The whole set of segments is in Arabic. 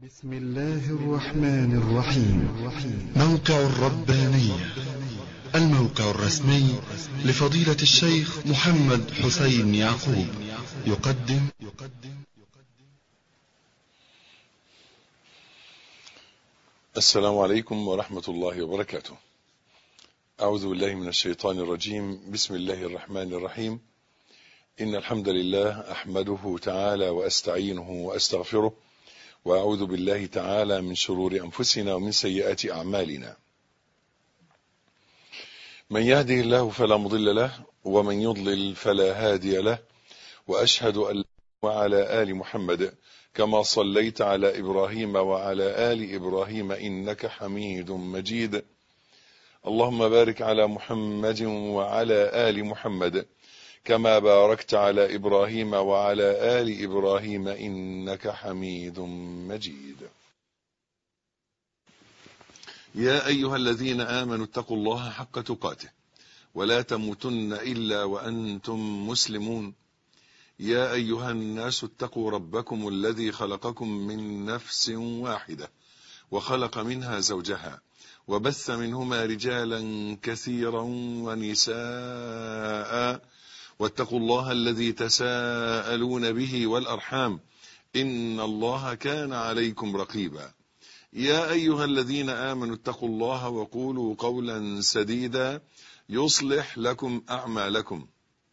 بسم الله الرحمن الرحيم. موقع الربانية، الموقع الرسمي لفضيلة الشيخ محمد حسين يعقوب، يقدم السلام عليكم ورحمة الله وبركاته. أعوذ بالله من الشيطان الرجيم. بسم الله الرحمن الرحيم. إن الحمد لله أحمده تعالى وأستعينه وأستغفره، وأعوذ بالله تعالى من شرور أنفسنا ومن سيئات أعمالنا. من يهده الله فلا مضل له، ومن يضلل فلا هادي له، وأشهد أن وعلى آل محمد كما صليت على إبراهيم وعلى آل إبراهيم إنك حميد مجيد. اللهم بارك على محمد وعلى آل محمد كما باركت على إبراهيم وعلى آل إبراهيم إنك حميد مجيد. يا أيها الذين آمنوا اتقوا الله حق تقاته ولا تموتن إلا وأنتم مسلمون. يا أيها الناس اتقوا ربكم الذي خلقكم من نفس واحدة وخلق منها زوجها وبث منهما رجالا كثيرا ونساء، واتقوا الله الذي تساءلون به والأرحام إن الله كان عليكم رقيبا. يا أيها الذين آمنوا اتقوا الله وقولوا قولا سديدا يصلح لكم أعمالكم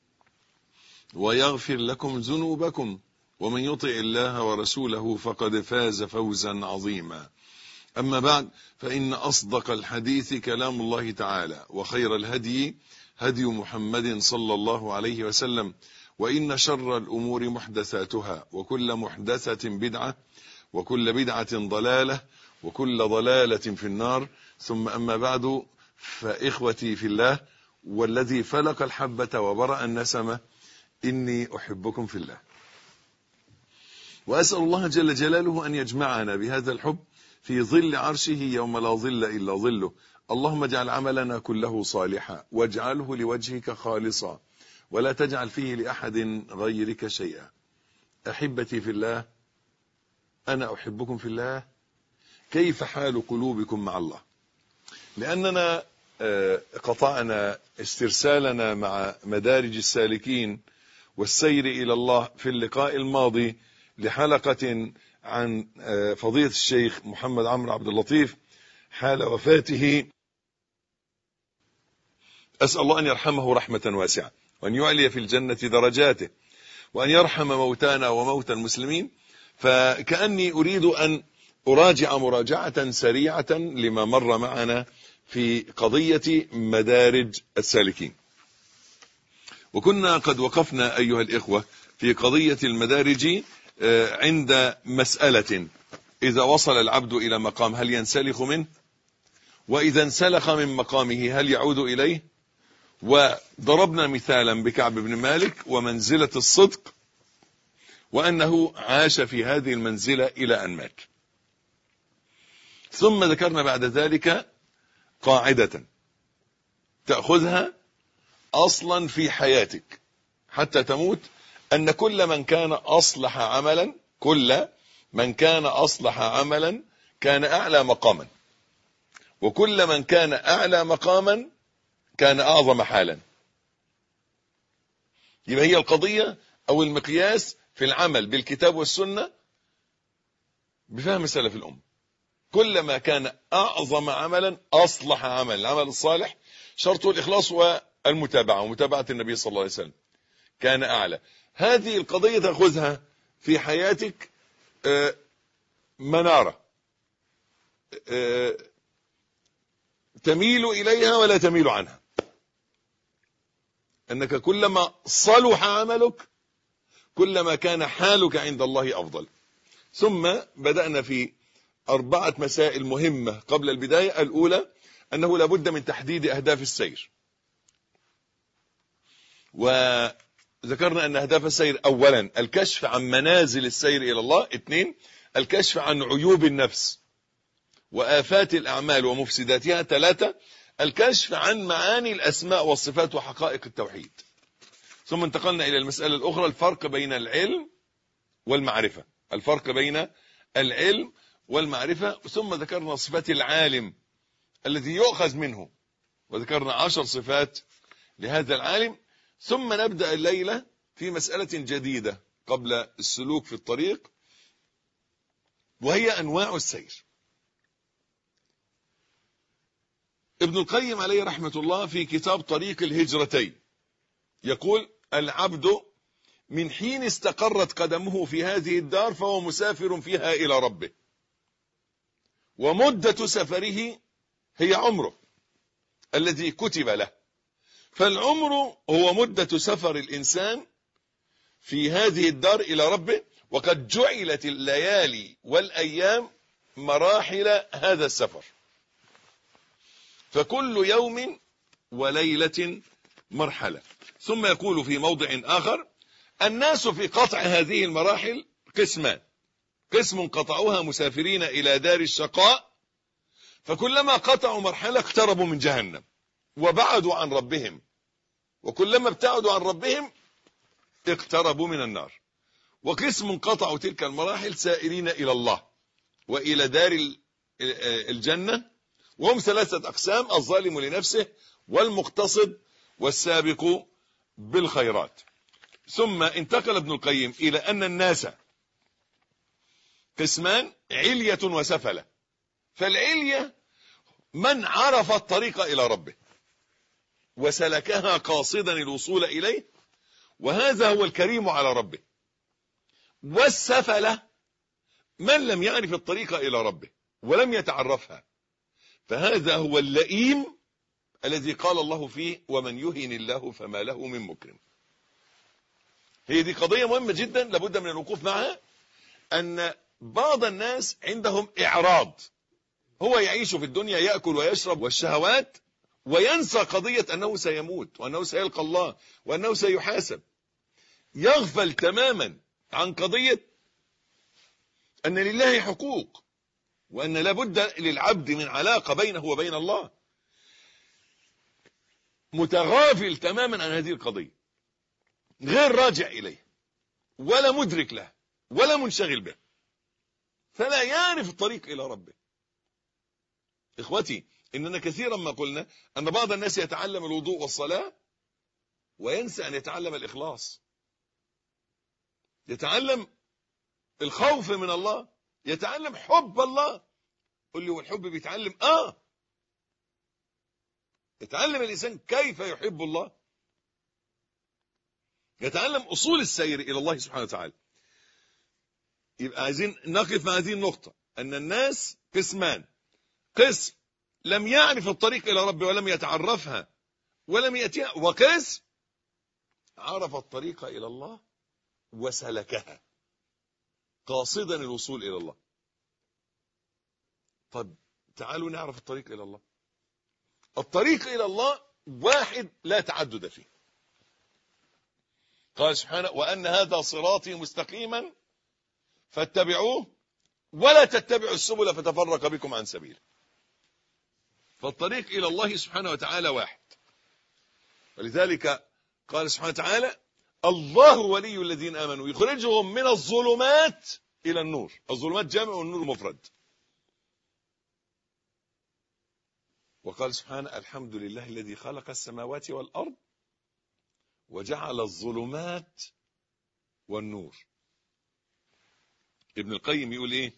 ويغفر لكم ذنوبكم، ومن يطع الله ورسوله فقد فاز فوزا عظيما. أما بعد، فإن أصدق الحديث كلام الله تعالى، وخير الهدي هدي محمد صلى الله عليه وسلم، وإن شر الأمور محدثاتها، وكل محدثة بدعة، وكل بدعة ضلالة، وكل ضلالة في النار. ثم أما بعد، فإخوتي في الله والذي فلق الحبة وبرأ النسمة، إني أحبكم في الله، وأسأل الله جل جلاله أن يجمعنا بهذا الحب في ظل عرشه يوم لا ظل إلا ظله. اللهم اجعل عملنا كله صالحا، واجعله لوجهك خالصا، ولا تجعل فيه لأحد غيرك شيئا. أحبتي في الله، أنا أحبكم في الله. كيف حال قلوبكم مع الله؟ لأننا قطعنا استرسالنا مع مدارج السالكين والسير إلى الله في اللقاء الماضي لحلقة عن فضيلة الشيخ محمد عمرو عبد اللطيف حال وفاته. أسأل الله أن يرحمه رحمة واسعة، وأن يعلي في الجنة درجاته، وأن يرحم موتانا وموتى المسلمين. فكأني أريد أن أراجع مراجعة سريعة لما مر معنا في قضية مدارج السالكين. وكنا قد وقفنا أيها الإخوة في قضية المدارج عند مسألة: إذا وصل العبد إلى مقام هل ينسلخ منه؟ وإذا انسلخ من مقامه هل يعود إليه؟ وضربنا مثالا بكعب بن مالك ومنزلة الصدق، وأنه عاش في هذه المنزلة إلى أن مات. ثم ذكرنا بعد ذلك قاعدة تأخذها أصلا في حياتك حتى تموت، أن كل من كان أصلح عملا كان أعلى مقاما، وكل من كان أعلى مقاما كان أعظم حالا. يبقى هي القضية أو المقياس في العمل بالكتاب والسنة بفهم سلف الأمة. كلما كان أعظم عملا أصلح عمل. العمل الصالح شرطه الإخلاص والمتابعة ومتابعة النبي صلى الله عليه وسلم، كان أعلى. هذه القضية تأخذها في حياتك منارة تميل إليها ولا تميل عنها، أنك كلما صلح عملك كلما كان حالك عند الله أفضل. ثم بدأنا في 4 مسائل مهمة قبل البداية. الأولى أنه لابد من تحديد أهداف السير، وذكرنا أن أهداف السير: أولا الكشف عن منازل السير إلى الله، 2 الكشف عن عيوب النفس وآفات الأعمال ومفسداتها، 3 الكشف عن معاني الأسماء والصفات وحقائق التوحيد. ثم انتقلنا إلى المسألة الأخرى: الفرق بين العلم والمعرفة، الفرق بين العلم والمعرفة. ثم ذكرنا صفات العالم الذي يؤخذ منه، وذكرنا 10 صفات لهذا العالم. ثم نبدأ الليلة في مسألة جديدة قبل السلوك في الطريق، وهي أنواع السير. ابن القيم عليه رحمة الله في كتاب طريق الهجرتين يقول: العبد من حين استقرت قدمه في هذه الدار فهو مسافر فيها إلى ربه، ومدة سفره هي عمره الذي كتب له. فالعمر هو مدة سفر الإنسان في هذه الدار إلى ربه، وقد جعلت الليالي والأيام مراحل هذا السفر، فكل يوم وليلة مرحلة. ثم يقول في موضع آخر: الناس في قطع هذه المراحل قسمان: قسم قطعوها مسافرين إلى دار الشقاء، فكلما قطعوا مرحلة اقتربوا من جهنم وبعدوا عن ربهم، وكلما ابتعدوا عن ربهم اقتربوا من النار. وقسم قطعوا تلك المراحل سائرين إلى الله وإلى دار الجنة، وهم 3 أقسام: الظالم لنفسه، والمقتصد، والسابق بالخيرات. ثم انتقل ابن القيم إلى أن الناس قسمان: علية وسفلة. فالعلية من عرف الطريق إلى ربه وسلكها قاصدا الوصول إليه، وهذا هو الكريم على ربه. والسفلة من لم يعرف الطريق إلى ربه ولم يتعرفها، فهذا هو اللئيم الذي قال الله فيه: ومن يهن الله فما له من مكرم. هي دي قضية مهمة جدا لابد من الوقوف معها، أن بعض الناس عندهم إعراض، هو يعيش في الدنيا يأكل ويشرب والشهوات، وينسى قضية أنه سيموت وأنه سيلقى الله وأنه سيحاسب. يغفل تماما عن قضية أن لله حقوق، وأن لابد للعبد من علاقة بينه وبين الله. متغافل تماما عن هذه القضية، غير راجع إليه ولا مدرك له ولا منشغل به، فلا يعرف الطريق إلى ربه. إخوتي، إننا كثيرا ما قلنا أن بعض الناس يتعلم الوضوء والصلاة وينسى أن يتعلم الإخلاص، يتعلم الخوف من الله، يتعلم حب الله. قل لي: والحب بيتعلم؟ يتعلم الإنسان كيف يحب الله، يتعلم أصول السير إلى الله سبحانه وتعالى. يبقى عايزين نقف مع هذه النقطة، أن الناس قسمان: قسم لم يعرف الطريق إلى ربه ولم يتعرفها ولم يأتيها، وقسم عرف الطريق إلى الله وسلكها قاصدا الوصول إلى الله. طب تعالوا نعرف الطريق إلى الله. الطريق إلى الله واحد لا تعدد فيه. قال سبحانه: وأن هذا صراطي مستقيما فاتبعوه ولا تتبعوا السبل فتفرق بكم عن سبيله. فالطريق إلى الله سبحانه وتعالى واحد، ولذلك قال سبحانه وتعالى: الله ولي الذين آمنوا يخرجهم من الظلمات إلى النور. الظلمات جامع والنور مفرد. وقال سبحانه: الحمد لله الذي خلق السماوات والأرض وجعل الظلمات والنور. ابن القيم يقول إيه؟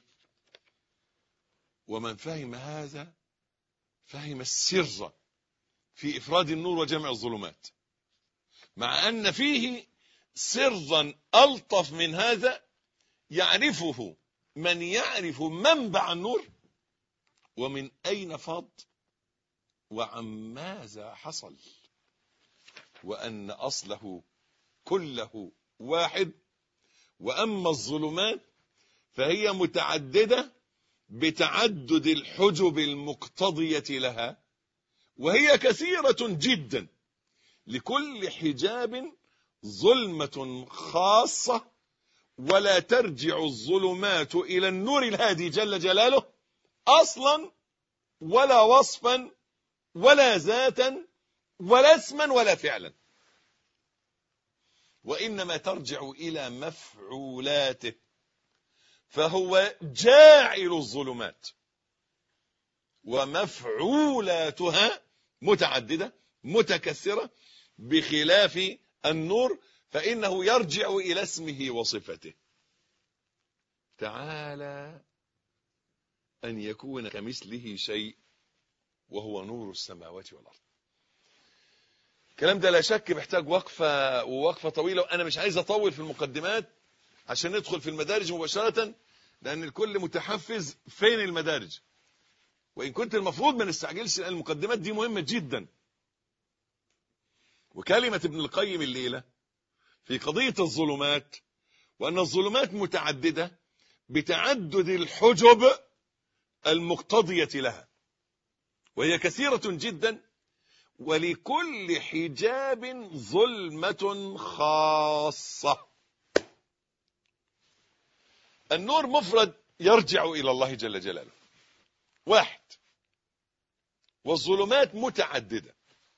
ومن فهم هذا فهم السر في إفراد النور وجمع الظلمات، مع أن فيه سرا ألطف من هذا يعرفه من يعرف منبع النور ومن أين فاض وعن ماذا حصل، وأن أصله كله واحد. وأما الظلمات فهي متعددة بتعدد الحجب المقتضية لها، وهي كثيرة جدا، لكل حجاب ظلمة خاصة، ولا ترجع الظلمات إلى النور الهادي جل جلاله أصلا ولا وصفا ولا ذاتا ولا اسما ولا فعلا، وإنما ترجع إلى مفعولاته. فهو جاعل الظلمات، ومفعولاتها متعددة متكثرة، بخلاف النور فإنه يرجع إلى اسمه وصفته. تعالى أن يكون كمثله شيء وهو نور السماوات والأرض. الكلام ده لا شك محتاج وقفة طويلة، وأنا مش عايز أطول في المقدمات عشان ندخل في المدارج مباشرة، لأن الكل متحفز فين المدارج، وإن كنت المفروض ما نستعجلش، لأن المقدمات دي مهمة جدا. وكلمة ابن القيم الليلة في قضية الظلمات، وأن الظلمات متعددة بتعدد الحجب المقتضية لها، وهي كثيرة جدا، ولكل حجاب ظلمة خاصة. النور مفرد يرجع إلى الله جل جلاله واحد، والظلمات متعددة.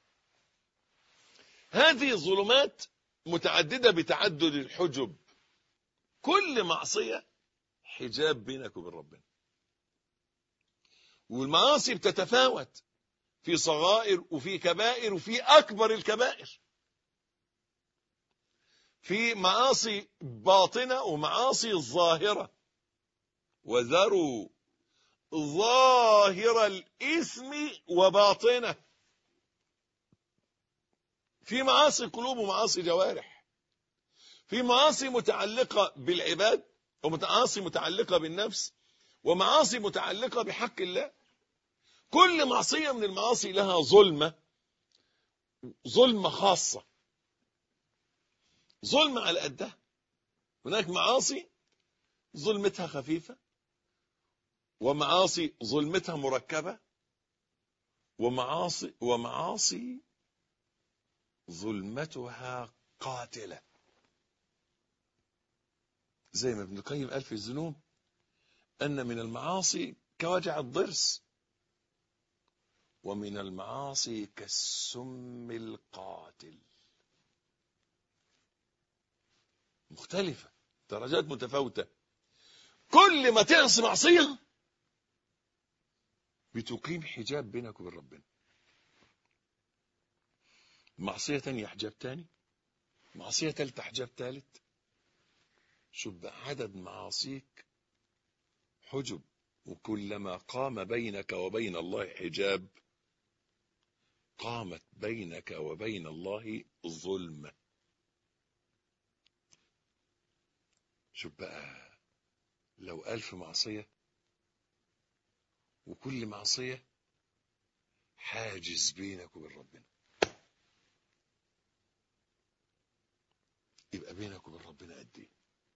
هذه الظلمات متعددة بتعدد الحجب، كل معصية حجاب بينك وبين ربنا، والمعاصي بتتفاوت في صغائر وفي كبائر وفي أكبر الكبائر، في معاصي باطنة ومعاصي ظاهرة، وذروا ظاهر الإثم وباطنه. في معاصي قلوب ومعاصي جوارح، في معاصي متعلقة بالعباد، ومعاصي متعلقة بالنفس، ومعاصي متعلقة بحق الله. كل معصية من المعاصي لها ظلمة خاصة، ظلمة على قدها. هناك معاصي ظلمتها خفيفة، ومعاصي ظلمتها مركبة، ومعاصي ظلمتها قاتلة. زي ما ابن القيم قال في الذنوب أن من المعاصي كوجع الضرس، ومن المعاصي كالسم القاتل. مختلفة، درجات متفاوتة. كل ما تعصي معصية بتقيم حجاب بينك وبين ربنا. معصية تانية حجاب تاني، معصية تالتة حجاب تالت. شوف بقى عدد معاصيك حجب، وكلما قام بينك وبين الله حجاب قامت بينك وبين الله ظلمة. شوف بقى لو 1000 معصية، وكل معصية حاجز بينك وبين ربنا، يبقى بينك وبين ربنا قد ايه؟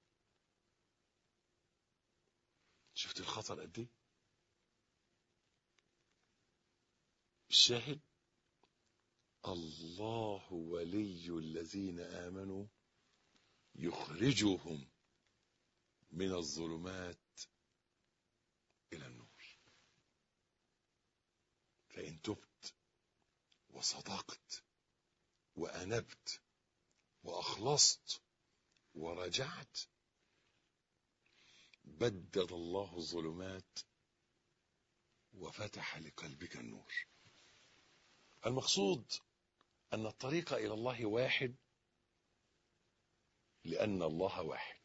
شفت الخطر قد ايه؟ الشاهد الله ولي الذين آمنوا يخرجهم من الظلمات إلى النور. فإن تبت وصدقت وأنبت وأخلصت ورجعت بدد الله الظلمات وفتح لقلبك النور. المقصود أن الطريق إلى الله واحد، لأن الله واحد،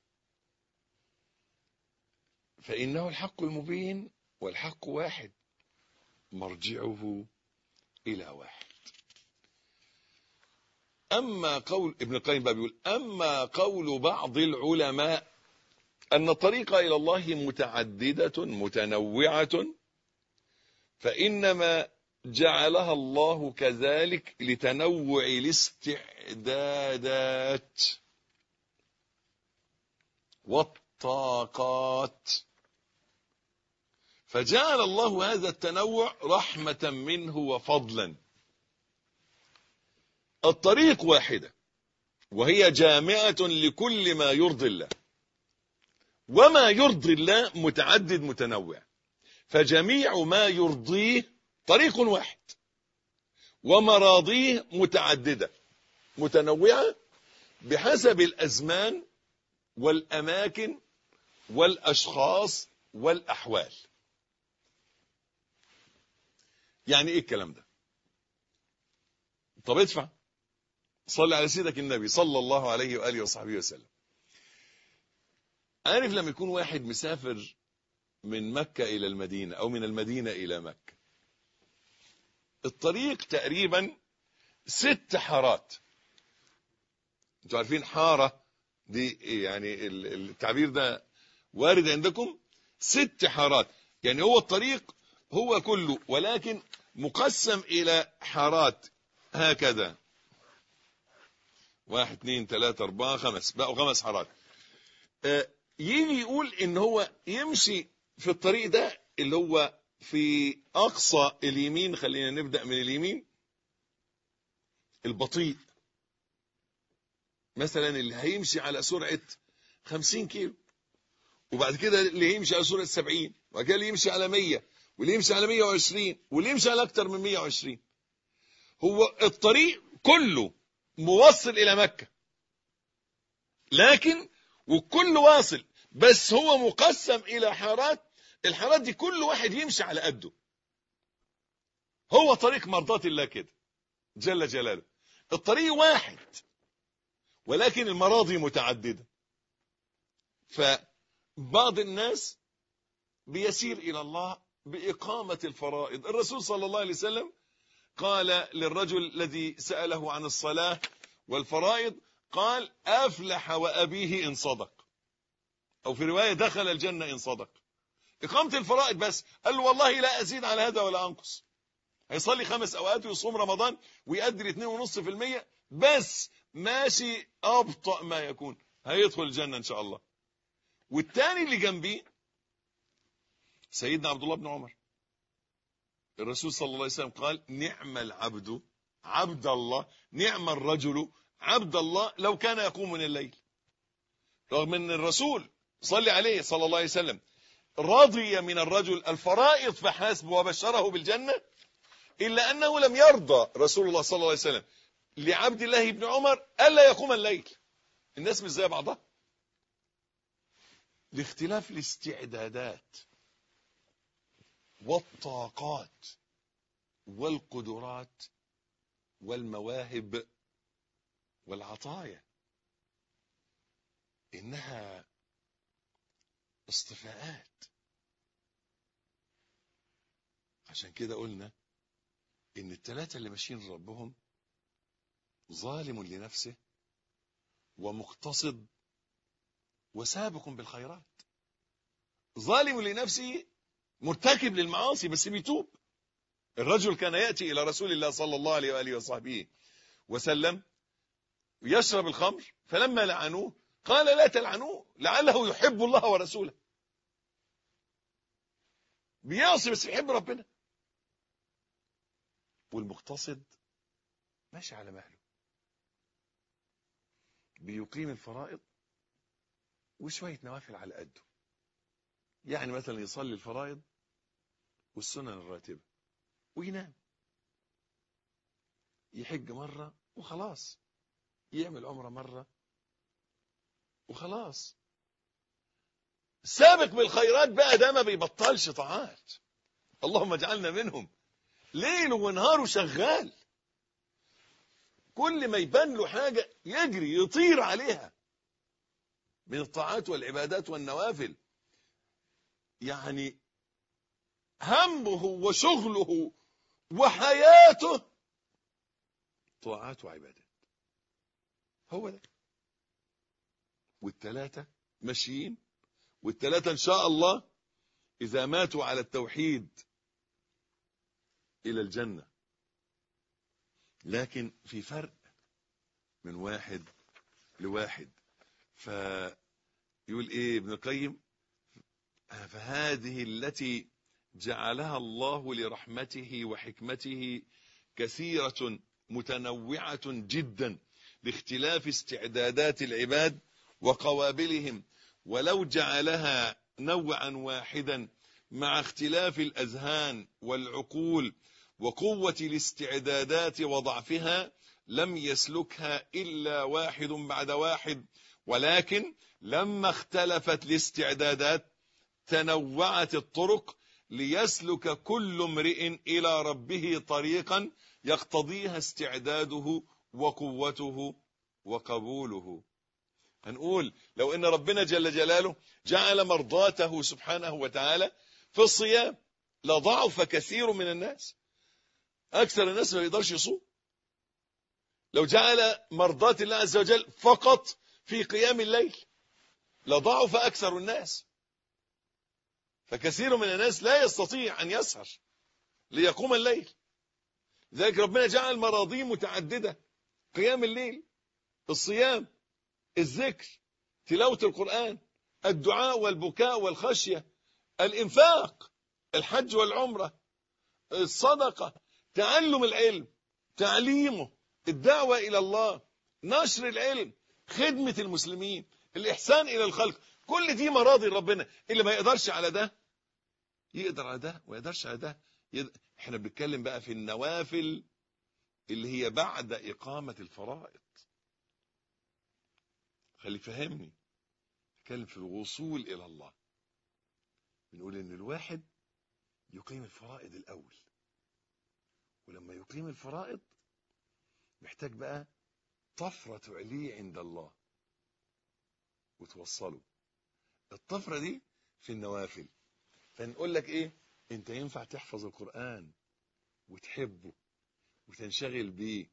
فإنه الحق المبين، والحق واحد مرجعه إلى واحد. أما قول ابن القيم بيقول أما قول بعض العلماء أن الطريق إلى الله متعددة متنوعة، فإنما جعلها الله كذلك لتنوع الاستعدادات والطاقات، فجعل الله هذا التنوع رحمة منه وفضلا. الطريق واحدة، وهي جامعة لكل ما يرضي الله، وما يرضي الله متعدد متنوع، فجميع ما يرضيه طريق واحد، ومراضيه متعددة متنوعة بحسب الأزمان والأماكن والأشخاص والأحوال. يعني ايه الكلام ده؟ طب ادفع، صلي على سيدك النبي صلى الله عليه وآله وصحبه وسلم. عارف لما يكون واحد مسافر من مكة إلى المدينة أو من المدينة إلى مكة، الطريق تقريبا 6 حارات. انتوا عارفين حارة دي يعني التعبير ده وارد عندكم؟ 6 حارات، يعني هو الطريق هو كله ولكن مقسم إلى حارات هكذا، 1 2 3 4 5، بقوا 5 حارات. يجي يقول ان هو يمشي في الطريق ده اللي هو في اقصى اليمين، خلينا نبدأ من اليمين، البطيء مثلا اللي هيمشي على سرعة 50 كيلو، وبعد كده اللي يمشي على سرعة 70، وبعد كده اللي يمشي على 100، واللي يمشي على 120، واللي يمشي على اكتر من 120. هو الطريق كله موصل الى مكة، لكن وكل واصل، بس هو مقسم الى حارات. الحارات دي كل واحد يمشي على قده. هو طريق مرضات الله كده جل جلاله. الطريق واحد ولكن المراضي متعددة. فبعض الناس بيسير إلى الله بإقامة الفرائض. الرسول صلى الله عليه وسلم قال للرجل الذي سأله عن الصلاة والفرائض، قال أفلح وأبيه إن صدق، أو في رواية دخل الجنة إن صدق. إقامة الفرائض بس. قال له والله لا أزيد على هذا ولا أنقص. هيصلي 5 أوقات ويصوم رمضان ويقدر 2.5%، بس ماشي أبطأ ما يكون، هيدخل الجنة إن شاء الله. والتاني اللي جنبي سيدنا عبد الله بن عمر، الرسول صلى الله عليه وسلم قال نعم العبد عبد الله، نعم الرجل عبد الله لو كان يقوم من الليل. رغم ان الرسول صلى عليه صلى الله عليه وسلم رضي من الرجل الفرائض فحسب وبشره بالجنة، إلا أنه لم يرضى رسول الله صلى الله عليه وسلم لعبد الله بن عمر ألا يقوم الليل. الناس مش زي بعضها، لاختلاف الاستعدادات والطاقات والقدرات والمواهب والعطايا. إنها اصطفاءات. عشان كده قلنا إن الثلاثة اللي ماشيين ربهم ظالم لنفسه ومقتصد وسابق بالخيرات. ظالم لنفسه مرتكب للمعاصي بس بيتوب. الرجل كان يأتي إلى رسول الله صلى الله عليه وآله وصحبه وسلم يشرب الخمر، فلما لعنوه قال لا تلعنوه لعله يحب الله ورسوله. بيعصي بس يحب ربنا. والمقتصد ماشي على مهله، بيقيم الفرائض وشوية نوافل على قده. يعني مثلا يصلي الفرائض والسنن الراتبة وينام، يحج مرة وخلاص، يعمل عمرة مرة وخلاص. سابق بالخيرات بقى ده ما بيبطلش طاعات، اللهم اجعلنا منهم. ليل ونهار شغال، كل ما يبان له حاجة يجري يطير عليها من الطاعات والعبادات والنوافل. يعني همه وشغله وحياته طاعات وعبادات. هو ده. والثلاثة ماشيين، والثلاثة إن شاء الله إذا ماتوا على التوحيد إلى الجنة. لكن في فرق من واحد لواحد. فيقول إيه ابن القيم؟ فهذه التي جعلها الله لرحمته وحكمته كثيرة متنوعة جدا لاختلاف استعدادات العباد وقوابلهم، ولو جعلها نوعا واحدا مع اختلاف الأذهان والعقول وقوة الاستعدادات وضعفها لم يسلكها إلا واحد بعد واحد، ولكن لما اختلفت الاستعدادات تنوعت الطرق ليسلك كل امرئ إلى ربه طريقا يقتضيها استعداده وقوته وقبوله. هنقول لو ان ربنا جل جلاله جعل مرضاته سبحانه وتعالى في الصيام لضعف كثير من الناس، اكثر الناس ما يقدرش يصوم. لو جعل مرضاة الله عز وجل فقط في قيام الليل لضعف اكثر الناس، فكثير من الناس لا يستطيع ان يسهر ليقوم الليل. لذلك ربنا جعل مراضي متعددة: قيام الليل، الصيام، الذكر، تلاوة القرآن، الدعاء والبكاء والخشية، الإنفاق، الحج والعمرة، الصدقة، تعلم العلم، تعليمه، الدعوة إلى الله، نشر العلم، خدمة المسلمين، الإحسان إلى الخلق. كل دي مراضي ربنا. اللي ما يقدرش على ده يقدر على ده، وما يقدرش على ده احنا بنتكلم بقى في النوافل اللي هي بعد إقامة الفرائض. خلي فهمني، نتكلم في الوصول إلى الله. بنقول إن الواحد يقيم الفرائض الأول، ولما يقيم الفرائض محتاج بقى طفرة تعليه عند الله وتوصله. الطفرة دي في النوافل. فنقول لك إيه؟ أنت ينفع تحفظ القرآن وتحبه وتنشغل بيه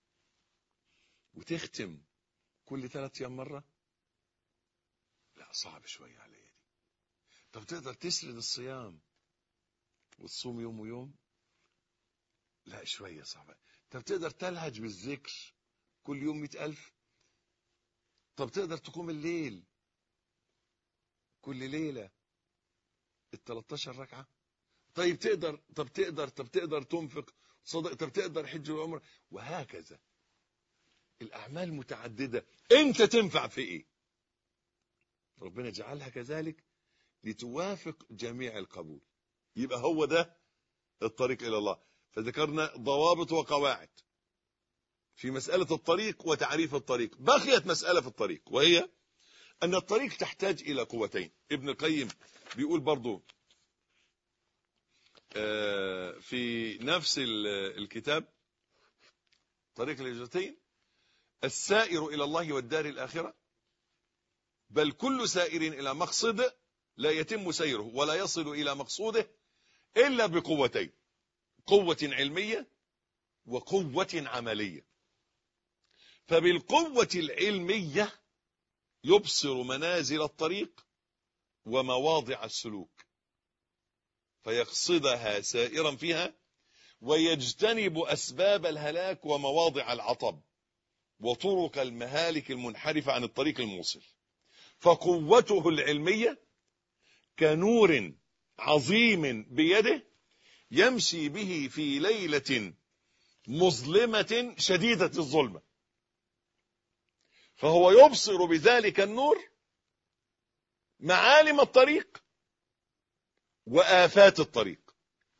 وتختم كل 3 أيام مرة؟ لا، صعب شوية عليا دي. طب تقدر تسرد الصيام وتصوم يوم ويوم؟ لا، شوية صعبة. طب تقدر تلهج بالذكر كل يوم 100,000؟ طب تقدر تقوم الليل كل ليلة 13 ركعة؟ طيب تقدر تنفق صدق؟ طب تقدر حج وعمره؟ وهكذا الأعمال متعددة. أنت تنفع في إيه؟ ربنا جعلها كذلك لتوافق جميع القبول. يبقى هو ده الطريق إلى الله. فذكرنا ضوابط وقواعد في مسألة الطريق وتعريف الطريق. بقيت مسألة في الطريق، وهي أن الطريق تحتاج إلى قوتين. ابن القيم بيقول برضو في نفس الكتاب طريق الهجرتين: السائر إلى الله والدار الآخرة بل كل سائر إلى مقصد لا يتم سيره ولا يصل إلى مقصوده إلا بقوتين: قوة علمية وقوة عملية. فبالقوة العلمية يبصر منازل الطريق ومواضع السلوك فيقصدها سائرا فيها، ويجتنب أسباب الهلاك ومواضع العطب وطرق المهالك المنحرفة عن الطريق الموصل. فقوته العلمية كنور عظيم بيده يمشي به في ليلة مظلمة شديدة الظلمة، فهو يبصر بذلك النور معالم الطريق وآفات الطريق،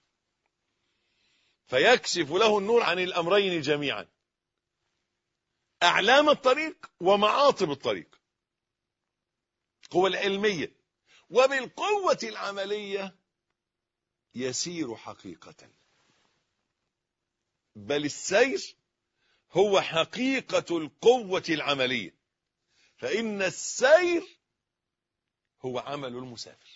فيكشف له النور عن الأمرين جميعا: أعلام الطريق ومعاطب الطريق. قوة العلمية. وبالقوة العملية يسير حقيقة، بل السير هو حقيقة القوة العملية، فإن السير هو عمل المسافر.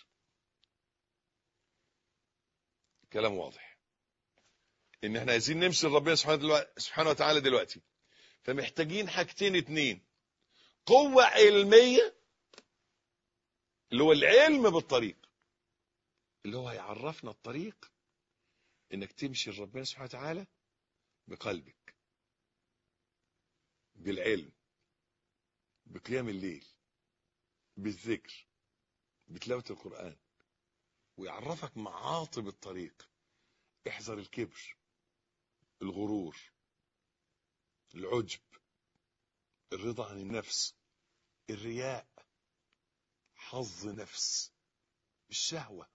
كلام واضح إن احنا عايزين نمشي لربنا سبحانه وتعالى دلوقتي، فمحتاجين حاجتين 2: قوة علمية اللي هو العلم بالطريق، اللي هو هيعرفنا الطريق، انك تمشي لربنا سبحانه وتعالى بقلبك، بالعلم، بقيام الليل، بالذكر، بتلاوة القرآن، ويعرفك معاطب الطريق: احذر الكبر، الغرور، العجب، الرضا عن النفس، الرياء، حظ نفس، الشهوة.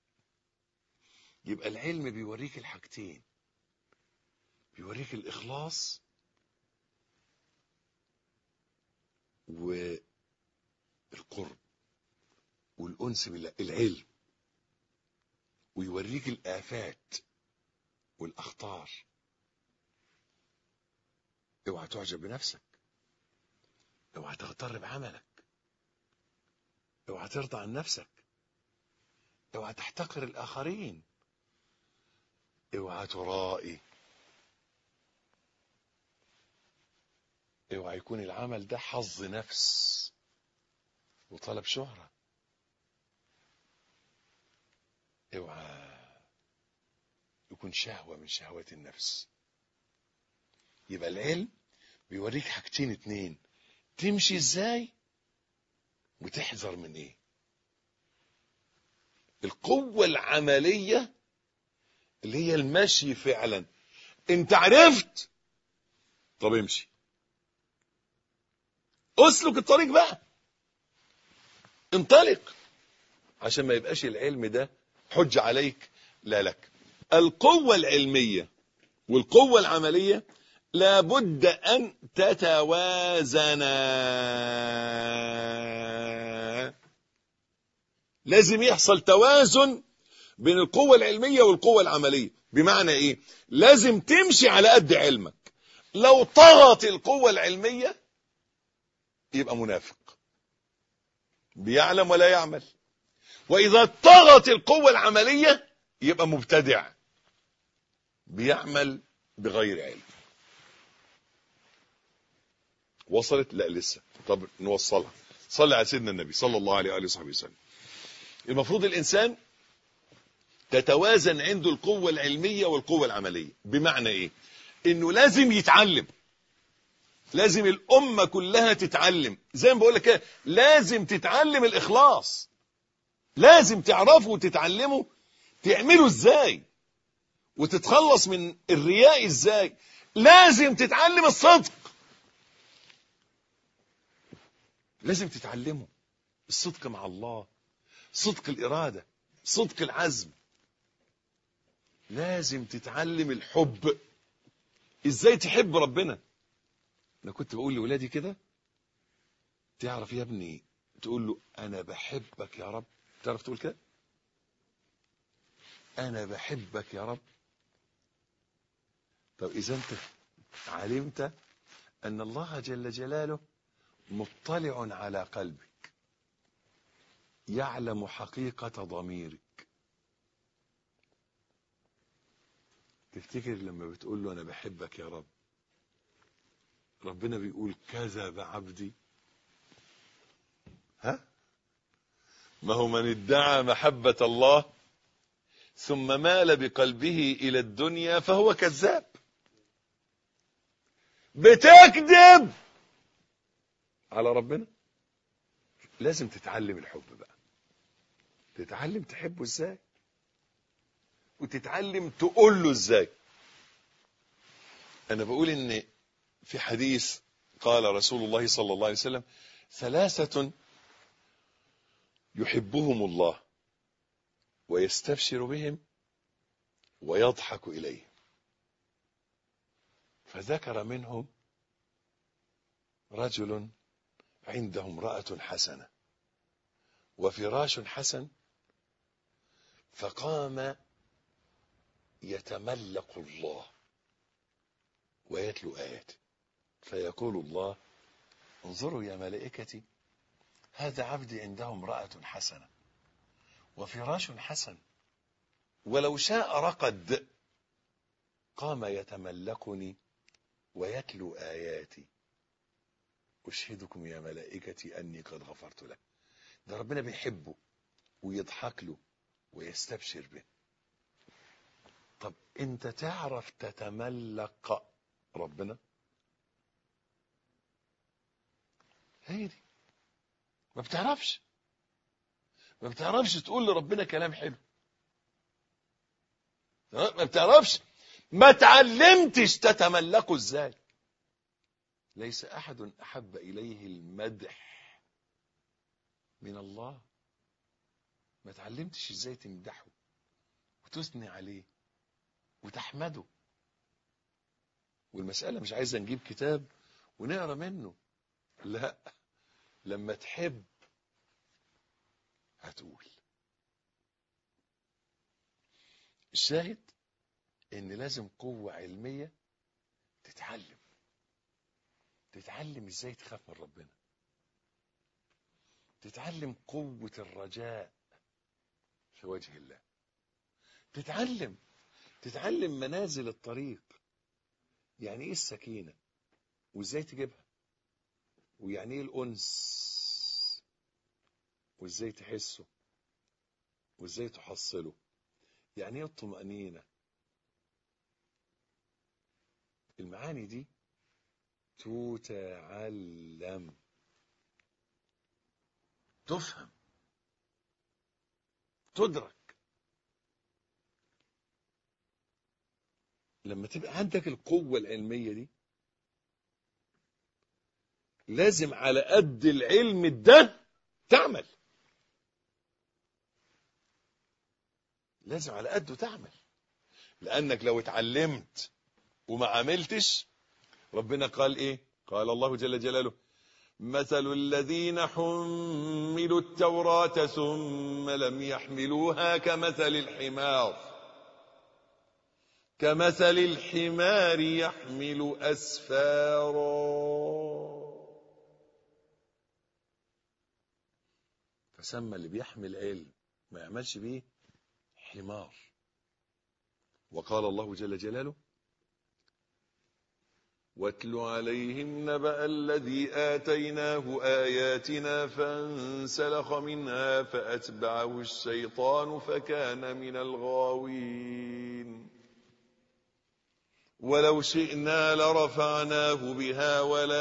يبقى العلم بيوريك الحاجتين، بيوريك الإخلاص القرب والأنس بالله، العلم، ويوريك الآفات والأخطار. اوعى تعجب بنفسك، اوعى تغتر بعملك، اوعى ترضى عن نفسك، اوعى تحتقر الآخرين، اوعى ترائي، اوعى يكون العمل ده حظ نفس وطلب شهرة، اوعى يكون شهوة من شهوات النفس. يبقى العلم بيوريك حاجتين اتنين، تمشي ازاي وتحذر من ايه. القوة العملية اللي هي المشي فعلا، انت عرفت، طب امشي، اسلك الطريق بقى، انطلق، عشان ما يبقاش العلم ده حجة عليك لا لك. القوة العلمية والقوة العملية لابد أن تتوازنا، لازم يحصل توازن بين القوة العلمية والقوة العملية. بمعنى ايه؟ لازم تمشي على قد علمك. لو طغت القوة العلمية يبقى منافق بيعلم ولا يعمل، وإذا طغت القوة العملية يبقى مبتدع بيعمل بغير علم. وصلت؟ لا لسه. طب نوصلها. صلي على سيدنا النبي صلى الله عليه وآله وصحبه وسلم. المفروض الإنسان تتوازن عنده القوة العلمية والقوة العملية. بمعنى ايه؟ انه لازم يتعلم، لازم الأمة كلها تتعلم. زي ما بقول لك كده، لازم تتعلم الإخلاص، لازم تعرفوا وتتعلموا تعملوا ازاي وتتخلص من الرياء ازاي. لازم تتعلم الصدق، لازم تتعلموا الصدق مع الله، صدق الإرادة، صدق العزم. لازم تتعلم الحب، ازاي تحب ربنا. انا كنت بقول لولادي كده، تعرف يا ابني تقول له انا بحبك يا رب؟ تعرف تقول كده؟ انا بحبك يا رب. طب اذا انت علمت ان الله جل جلاله مطلع على قلبك، يعلم حقيقة ضميرك، تفتكر لما بتقول له انا بحبك يا رب، ربنا بيقول كذب عبدي؟ ها؟ ما هو من ادعى محبة الله ثم مال بقلبه إلى الدنيا فهو كذاب. بتكذب على ربنا. لازم تتعلم الحب بقى، تتعلم تحبه ازاي، وتتعلم تقول له ازاي. انا بقول ان في حديث قال رسول الله صلى الله عليه وسلم: ثلاثة يحبهم الله ويستبشر بهم ويضحك إليهم. فذكر منهم رجل عنده امرأة حسنة وفراش حسن، فقام يتملق الله ويتلو آياته، فيقول الله: انظروا يا ملائكتي، هذا عبدي عنده امرأة حسنة وفراش حسن، ولو شاء رقد، قام يتملقني ويتلو آياتي، أشهدكم يا ملائكتي أني قد غفرت له. ده ربنا بيحبه ويضحك له ويستبشر به. طب انت تعرف تتملق ربنا؟ هي دي. ما بتعرفش تقول لربنا كلام حلو، ما بتعرفش، ما تعلمتش تتملقه ازاي. ليس احد احب اليه المدح من الله. ما تعلمتش ازاي تمدحه وتثني عليه وتحمده. والمسألة مش عايزة نجيب كتاب ونقرا منه، لا، لما تحب هتقول. الشاهد ان لازم قوة علمية تتعلم ازاي تخاف من ربنا، تتعلم قوة الرجاء في وجه الله، تتعلم منازل الطريق، يعني ايه السكينة وازاي تجيبها، ويعني ايه الأنس وازاي تحسه وازاي تحصله، يعني ايه الطمأنينة. المعاني دي تتعلم، تفهم، تدرك. لما تبقى عندك القوة العلمية دي لازم على قد العلم ده تعمل، لازم على قده تعمل. لأنك لو اتعلمت وما عملتش، ربنا قال ايه؟ قال الله جل جلاله: مثل الذين حملوا التوراة ثم لم يحملوها كمثل الحمار يحمل أسفارا. فسمى اللي بيحمل علم ما يعملش بيه حمار. وقال الله جل جلاله: واتل عليهم نبأ الذي آتيناه آياتنا فانسلخ منها فأتبعه الشيطان فكان من الغاوين. ولو شئنا لرفعناه بها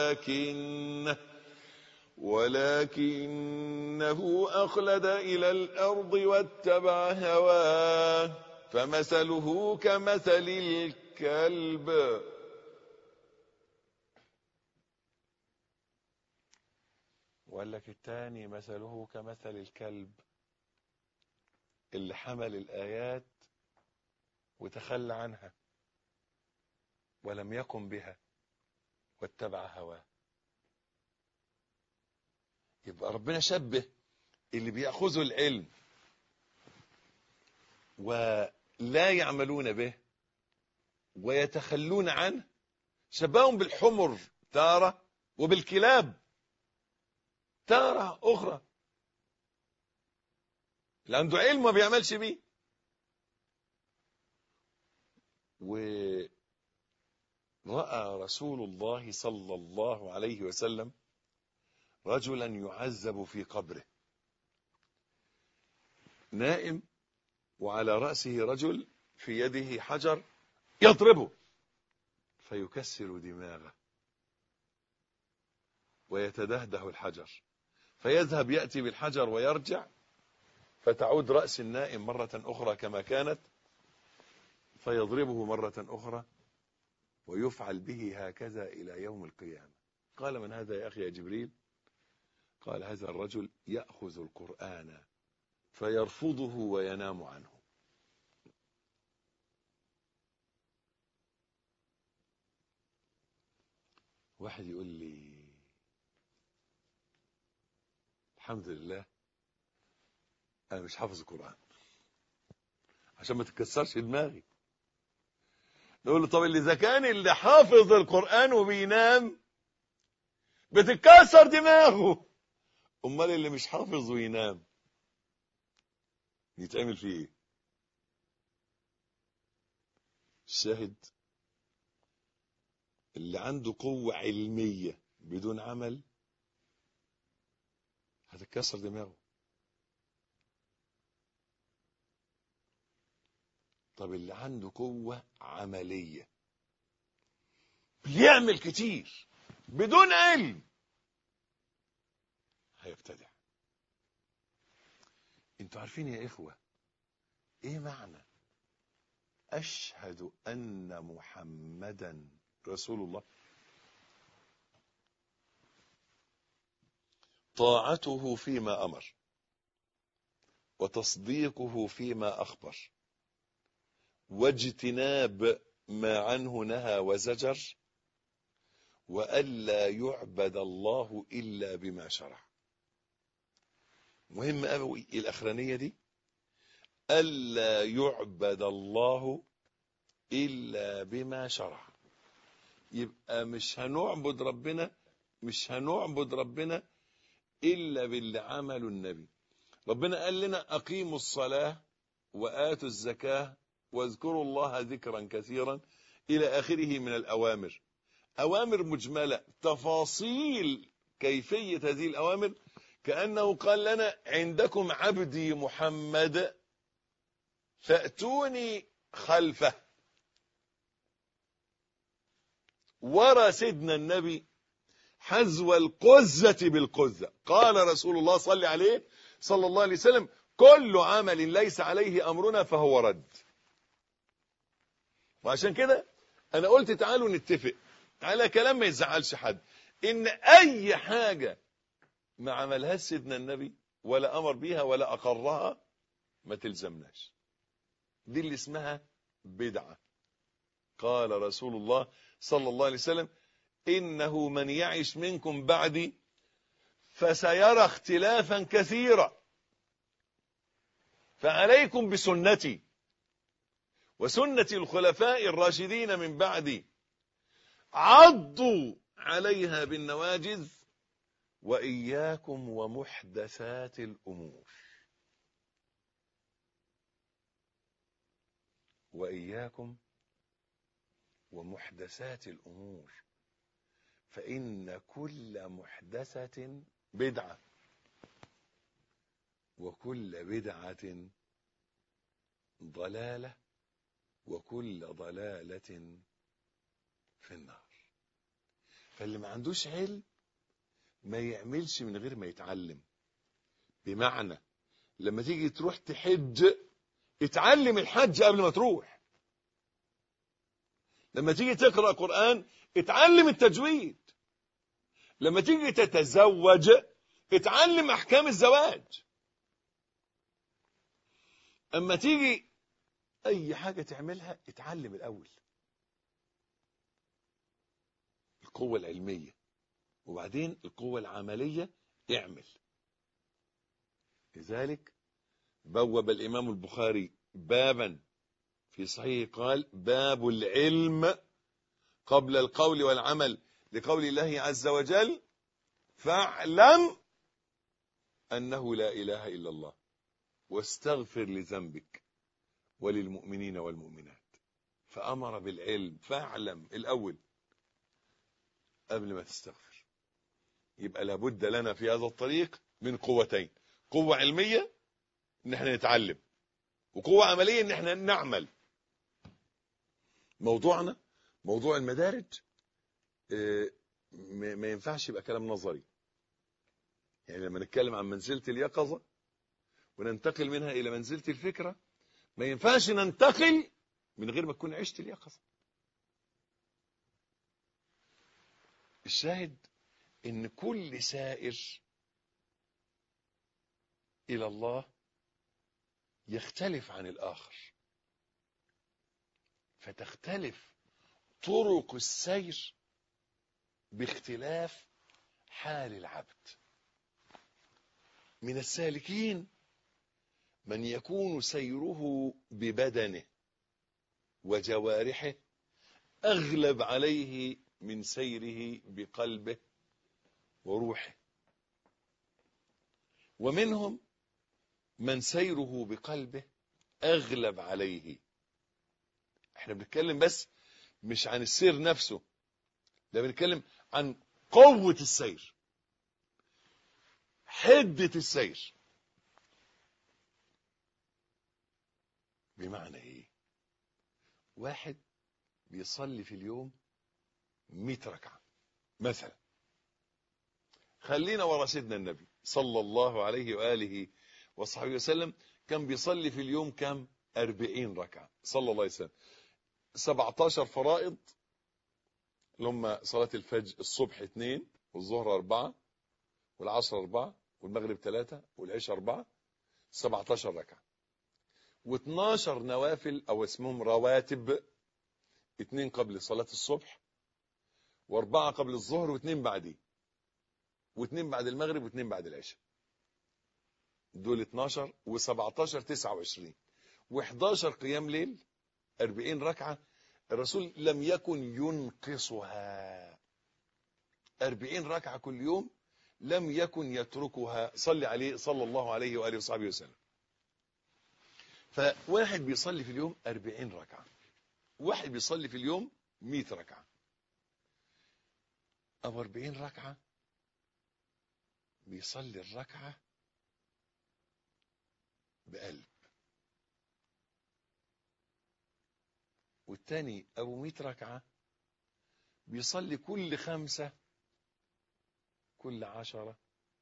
ولكنه أخلد إلى الأرض واتبع هواه فمثله كمثل الكلب. وقال لك الثاني مثله كمثل الكلب اللي حمل الآيات وتخلى عنها ولم يقم بها واتبع هواه. يبقى ربنا شبه اللي بيأخذوا العلم ولا يعملون به ويتخلون عنه، شبههم بالحمر تارة وبالكلاب تارة أخرى. اللي عنده علم ما بيعملش بيه. ورأى رسول الله صلى الله عليه وسلم رجلا يعذب في قبره، نائم وعلى رأسه رجل في يده حجر يضربه فيكسر دماغه ويتدهده الحجر، فيذهب يأتي بالحجر ويرجع، فتعود رأس النائم مرة أخرى كما كانت، فيضربه مرة أخرى، ويفعل به هكذا إلى يوم القيامة. قال: من هذا يا أخي يا جبريل؟ قال: هذا الرجل يأخذ القرآن فيرفضه وينام عنه. واحد يقول لي: الحمد لله أنا مش حافظ القرآن، عشان ما تتكسرش دماغي. نقول له: طب إذا كان اللي حافظ القرآن وبينام بتتكسر دماغه، أمال اللي مش حافظ وينام يتعمل فيه إيه؟ الشاهد اللي عنده قوة علمية بدون عمل هتتكسر دماغه. طب اللي عنده قوة عملية بيعمل كتير بدون علم هيبتدع. انتوا عارفين يا إخوة ايه معنى أشهد أن محمدا رسول الله؟ طاعته فيما أمر وتصديقه فيما أخبر واجتناب ما عنه نهى وزجر، وألا يعبد الله إلا بما شرع. مهم قوي الأخرانية دي، ألا يعبد الله إلا بما شرع. يبقى مش هنعبد ربنا إلا باللي عمله النبي. ربنا قال لنا أقيموا الصلاة وآتوا الزكاة واذكروا الله ذكرا كثيرا إلى آخره من الأوامر. أوامر مجملة، تفاصيل كيفية هذه الأوامر كأنه قال لنا عندكم عبدي محمد فأتوني خلفه. ورى سيدنا النبي حذو القزة بالقزة. قال رسول الله صلى الله عليه وسلم كل عمل ليس عليه أمرنا فهو رد. وعشان كده أنا قلت تعالوا نتفق على كلام ما يزعلش حد، إن أي حاجة ما عملهاش سيدنا النبي ولا أمر بيها ولا أقرها ما تلزمناش. دي اللي اسمها بدعة. قال رسول الله صلى الله عليه وسلم إنه من يعش منكم بعدي فسيرى اختلافا كثيرا، فعليكم بسنتي وسنة الخلفاء الراشدين من بعدي عضوا عليها بالنواجذ وإياكم ومحدثات الأمور. وإياكم ومحدثات الأمور فإن كل محدثة بدعة وكل بدعة ضلالة وكل ضلالة في النار. فاللي ما عندوش علم ما يعملش من غير ما يتعلم. بمعنى لما تيجي تروح تحج اتعلم الحج قبل ما تروح. لما تيجي تقرأ قرآن اتعلم التجويد. لما تيجي تتزوج اتعلم أحكام الزواج. اما تيجي اي حاجة تعملها اتعلم الاول القوة العلمية وبعدين القوة العملية اعمل. لذلك بوب الامام البخاري بابا في صحيح قال باب العلم قبل القول والعمل لقول الله عز وجل فاعلم انه لا اله الا الله واستغفر لذنبك وللمؤمنين والمؤمنات. فأمر بالعلم. فاعلم الأول قبل ما تستغفر. يبقى لابد لنا في هذا الطريق من قوتين، قوة علمية ان احنا نتعلم وقوة عملية ان احنا نعمل. موضوعنا موضوع المدارج ما ينفعش يبقى كلام نظري. يعني لما نتكلم عن منزلة اليقظة وننتقل منها إلى منزلة الفكرة ما ينفعش ننتقل من غير ما تكون عشت اليقظة. الشاهد ان كل سائر الى الله يختلف عن الاخر، فتختلف طرق السير باختلاف حال العبد. من السالكين من يكون سيره ببدنه وجوارحه أغلب عليه من سيره بقلبه وروحه، ومنهم من سيره بقلبه أغلب عليه. احنا بنتكلم بس مش عن السير نفسه، ده بنتكلم عن قوة السير، حدة السير. بمعنى ايه؟ واحد بيصلي في اليوم 100 ركعة مثلا. خلينا ورا سيدنا النبي صلى الله عليه وآله وصحبه وسلم، كان بيصلي في اليوم كم؟ 40 ركعة صلى الله عليه وسلم. 17 فرائض اللي هم صلاة الفجر الصبح 2 والظهر 4 والعصر 4 والمغرب 3 والعشاء 4، 17 ركعة. و12 نوافل او اسمهم رواتب، 2 قبل صلاة الصبح و4 قبل الظهر و2 بعديه و2 بعد المغرب و2 بعد العشاء. دول 12 و17 29 و11 قيام ليل 40 ركعة. الرسول لم يكن ينقصها، 40 ركعة كل يوم لم يكن يتركها، صلي عليه صلى الله عليه وآله وصحبه وسلم. فواحد بيصلي في اليوم 40 ركعة، واحد بيصلي في اليوم 100 ركعة أو 40 ركعة، بيصلي الركعة بقلب، والتاني أبو 100 ركعة بيصلي كل 5 كل 10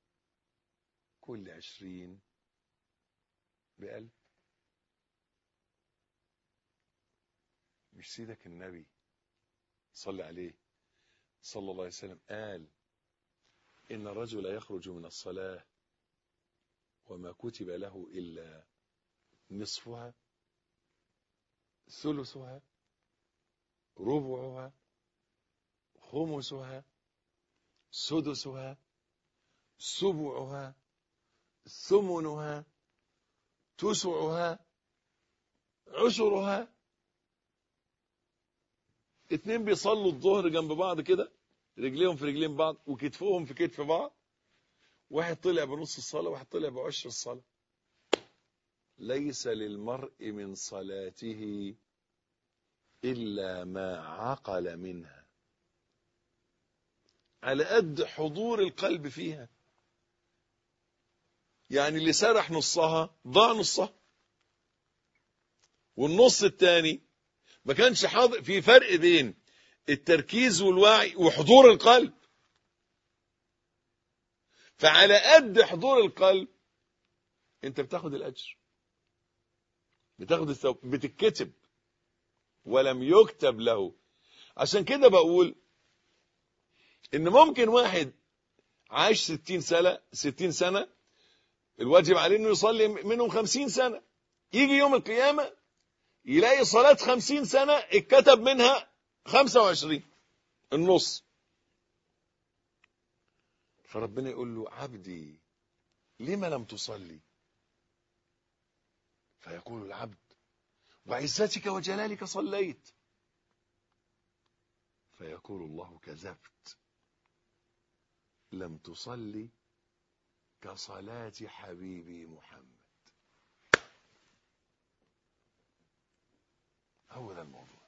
كل 20 بقلب. مش سيدك النبي صلى عليه صلى الله عليه وسلم قال إن الرجل يخرج من الصلاة وما كتب له إلا نصفها ثلثها ربعها خمسها سدسها سبعها ثمنها تسعها عشرها. 2 بيصلوا الظهر جنب بعض كده، رجليهم في رجلين بعض وكتفهم في كتف بعض، واحد طلع بنص الصلاة واحد طلع بعشر الصلاة. ليس للمرء من صلاته إلا ما عقل منها، على قد حضور القلب فيها. يعني اللي سرح نصها ضاع نصها، والنص الثاني ما كانش حاضر. في فرق بين التركيز والوعي وحضور القلب، فعلى قد حضور القلب انت بتاخد الاجر، بتاخد الثواب، بتتكتب ولم يكتب له. عشان كده بقول ان ممكن واحد عاش 60 سنة الواجب عليه انه يصلي منهم 50 سنة، يجي يوم القيامة يلاقي صلاة 50 سنة اتكتب منها 25، النص. فربنا يقول له عبدي لما لم تصلي؟ فيقول العبد وعزتك وجلالك صليت. فيقول الله كذبت، لم تصلي كصلاة حبيبي محمد. هو ده الموضوع،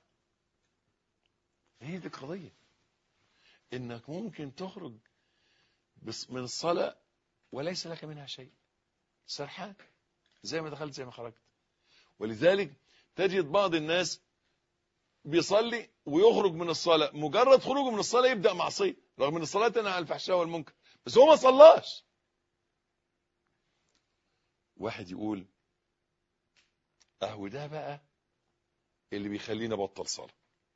هي دي القضية. انك ممكن تخرج من الصلاة وليس لك منها شيء، سرحان زي ما دخلت زي ما خرجت. ولذلك تجد بعض الناس بيصلي ويخرج من الصلاة، مجرد خروجه من الصلاة يبدأ معصية، رغم ان الصلاة تنهى عن الفحشاء والمنكر، بس هو ما صلاش. واحد يقول اهو ده بقى اللي بيخلينا بطل صلاة،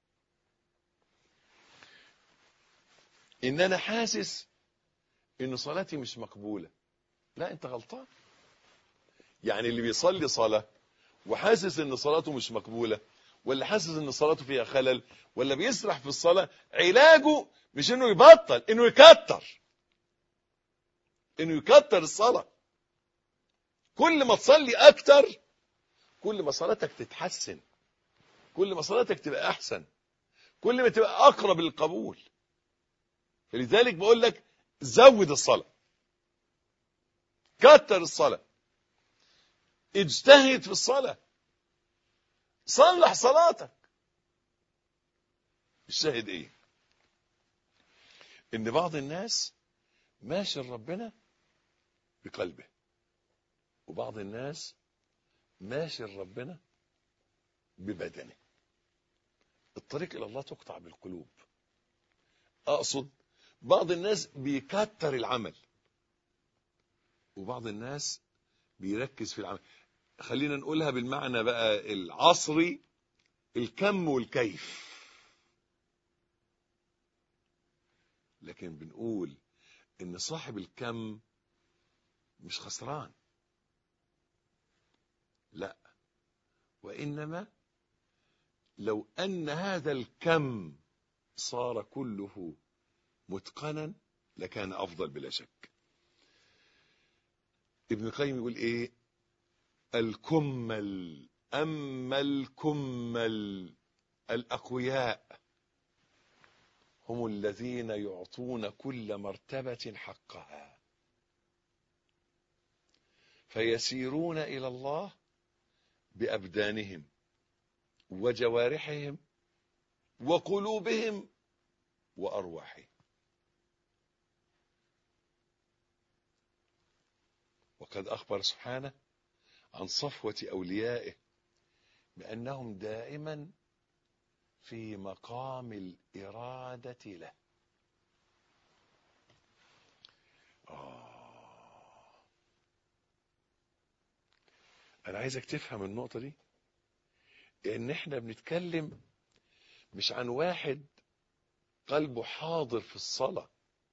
ان انا حاسس ان صلاتي مش مقبولة. لا، انت غلطان. يعني اللي بيصلي صلاة وحاسس ان صلاته مش مقبولة، ولا حاسس ان صلاته فيها خلل، ولا بيسرح في الصلاة، علاجه مش انه يبطل، انه يكتر الصلاة. كل ما تصلي اكتر كل ما صلاتك تتحسن، كل ما صلاتك تبقى احسن، كل ما تبقى اقرب للقبول. فلذلك بقول لك زود الصلاة، كتر الصلاة، اجتهد في الصلاة، صلح صلاتك. الشاهد ايه؟ ان بعض الناس ماشي لربنا بقلبه، وبعض الناس ماشي لربنا ببدنه. الطريق الى الله تقطع بالقلوب. اقصد بعض الناس بيكتر العمل، وبعض الناس بيركز في العمل. خلينا نقولها بالمعنى بقى العصري، الكم والكيف. لكن بنقول ان صاحب الكم مش خسران، لا، وانما لو ان هذا الكم صار كله متقنا لكان افضل بلا شك. ابن القيم يقول ايه؟ الكمل، اما الكمل الاقوياء هم الذين يعطون كل مرتبة حقها، فيسيرون إلى الله بأبدانهم وجوارحهم وقلوبهم وأرواحهم. وقد أخبر سبحانه عن صفوة أوليائه بأنهم دائما في مقام الإرادة له. أنا عايزك تفهم النقطة دي، إن إحنا بنتكلم مش عن واحد قلبه حاضر في الصلاة،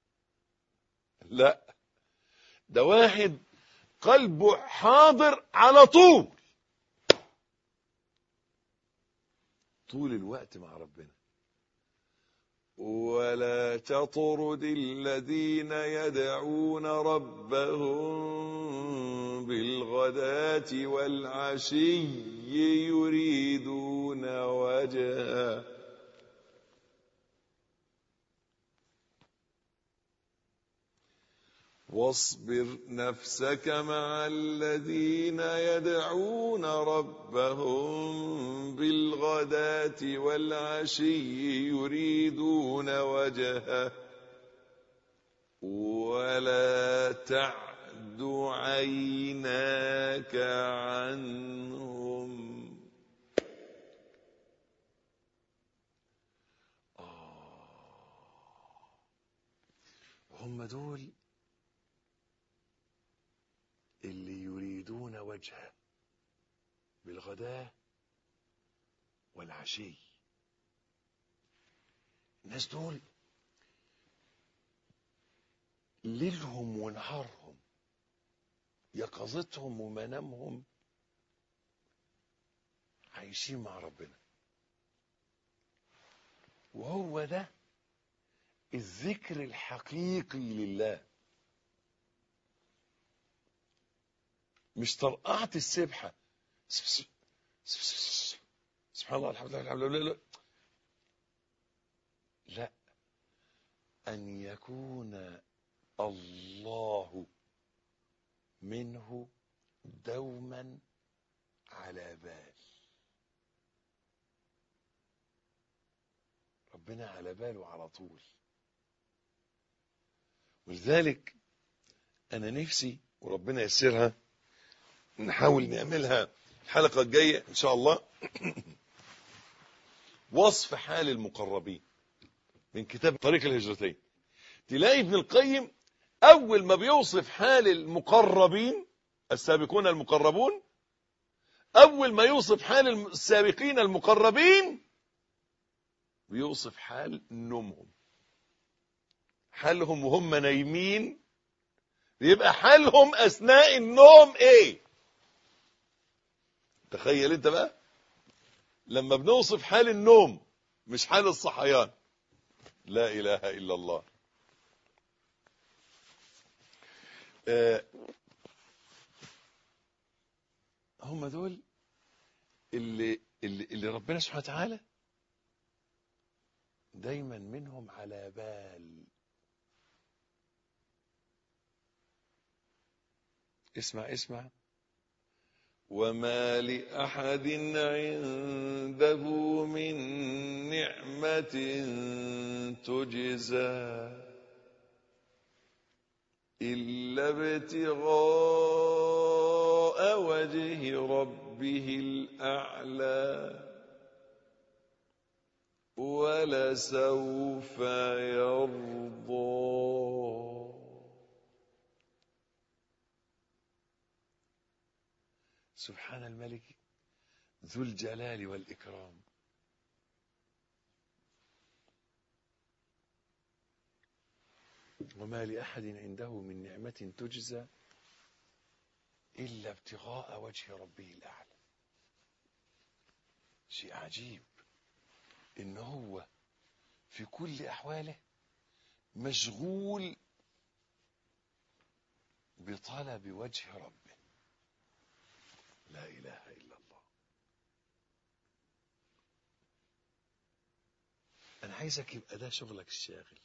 لا، ده واحد قلبه حاضر على طول الوقت مع ربنا. ولا تطرد الذين يدعون ربهم بالغداة والعشي يريدون وجهه واصبر نفسك مع الذين يدعون ربهم بالغداة والعشي يريدون وجهه ولا تعد عيناك عنهم. هم دول اللي يريدون وجهه بالغداة والعشي. الناس دول ليلهم ونهارهم، يقظتهم ومنامهم عايشين مع ربنا. وهو ده الذكر الحقيقي لله، مش طرقعة السبحة سبحان الله الحمد لله الحمد لله، لا، أن يكون الله منه دوما على بال. ربنا على باله على طول. ولذلك أنا نفسي وربنا يسرها نحاول نعملها الحلقة الجاية إن شاء الله وصف حال المقربين من كتاب طريق الهجرتين. تلاقي ابن القيم أول ما بيوصف حال المقربين السابقون المقربون، أول ما يوصف حال السابقين المقربين بيوصف حال نومهم، حالهم وهم نايمين، يبقى حالهم أثناء النوم إيه؟ تخيل أنت بقى لما بنوصف حال النوم مش حال الصحيان. لا إله إلا الله. هم دول اللي ربنا سبحانه وتعالى دايما منهم على بال. اسمع وما لأحد عنده من نعمة تجزى إلا ابتغاء وجه ربه الأعلى ولسوف يرضى. سبحان الملك ذو الجلال والإكرام. وما لأحد عنده من نعمة تجزى إلا ابتغاء وجه ربه الأعلى. شيء عجيب إن هو في كل أحواله مشغول بطلب وجه ربه. لا إله إلا الله. أنا عايزك يبقى ده شغلك الشاغل.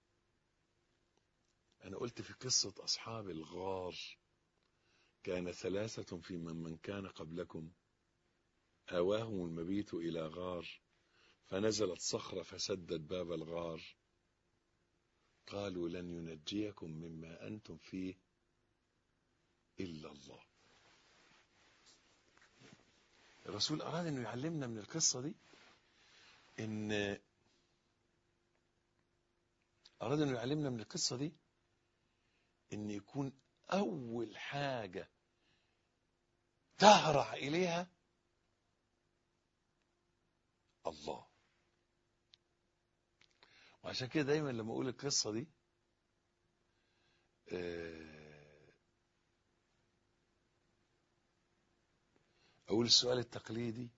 أنا قلت في قصة أصحاب الغار: كان ثلاثة في من كان قبلكم آواهم المبيت إلى غار فنزلت صخرة فسدت باب الغار قالوا لن ينجيكم مما أنتم فيه إلا الله. الرسول أراد أنه يعلمنا من القصة دي إن يكون أول حاجة تهرع إليها الله. وعشان كده دايما لما أقول القصة دي أقول السؤال التقليدي: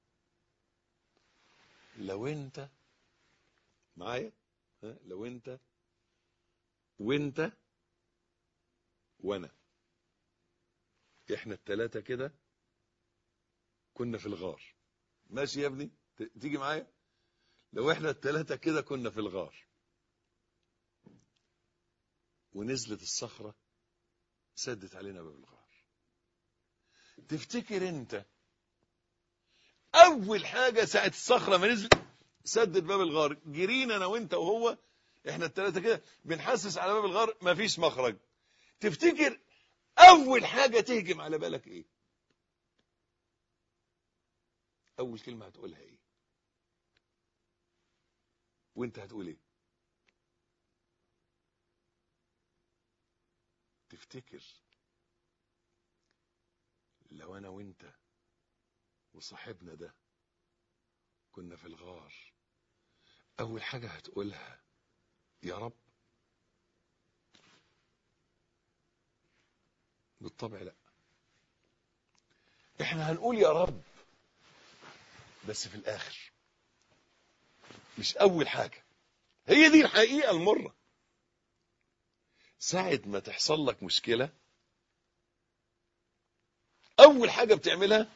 لو أنت معايا، لو أنت وأنت وأنا، إحنا الثلاثة كده كنا في الغار، ماشي يا ابني؟ تيجي معايا؟ لو إحنا الثلاثة كده كنا في الغار ونزلت الصخرة سدت علينا باب الغار، تفتكر أنت أول حاجة ساعة الصخرة ما نزلت سدت باب الغار جرينا أنا وأنت وهو، إحنا الثلاثة كده بنحسس على باب الغار مفيش مخرج، تفتكر أول حاجة تهجم على بالك إيه؟ أول كلمة هتقولها إيه؟ وأنت هتقول إيه؟ تفتكر لو أنا وأنت وصاحبنا ده كنا في الغار أول حاجة هتقولها يا رب؟ بالطبع لا. احنا هنقول يا رب بس في الآخر، مش أول حاجة. هي دي الحقيقة المرة. ساعة ما تحصل لك مشكلة أول حاجة بتعملها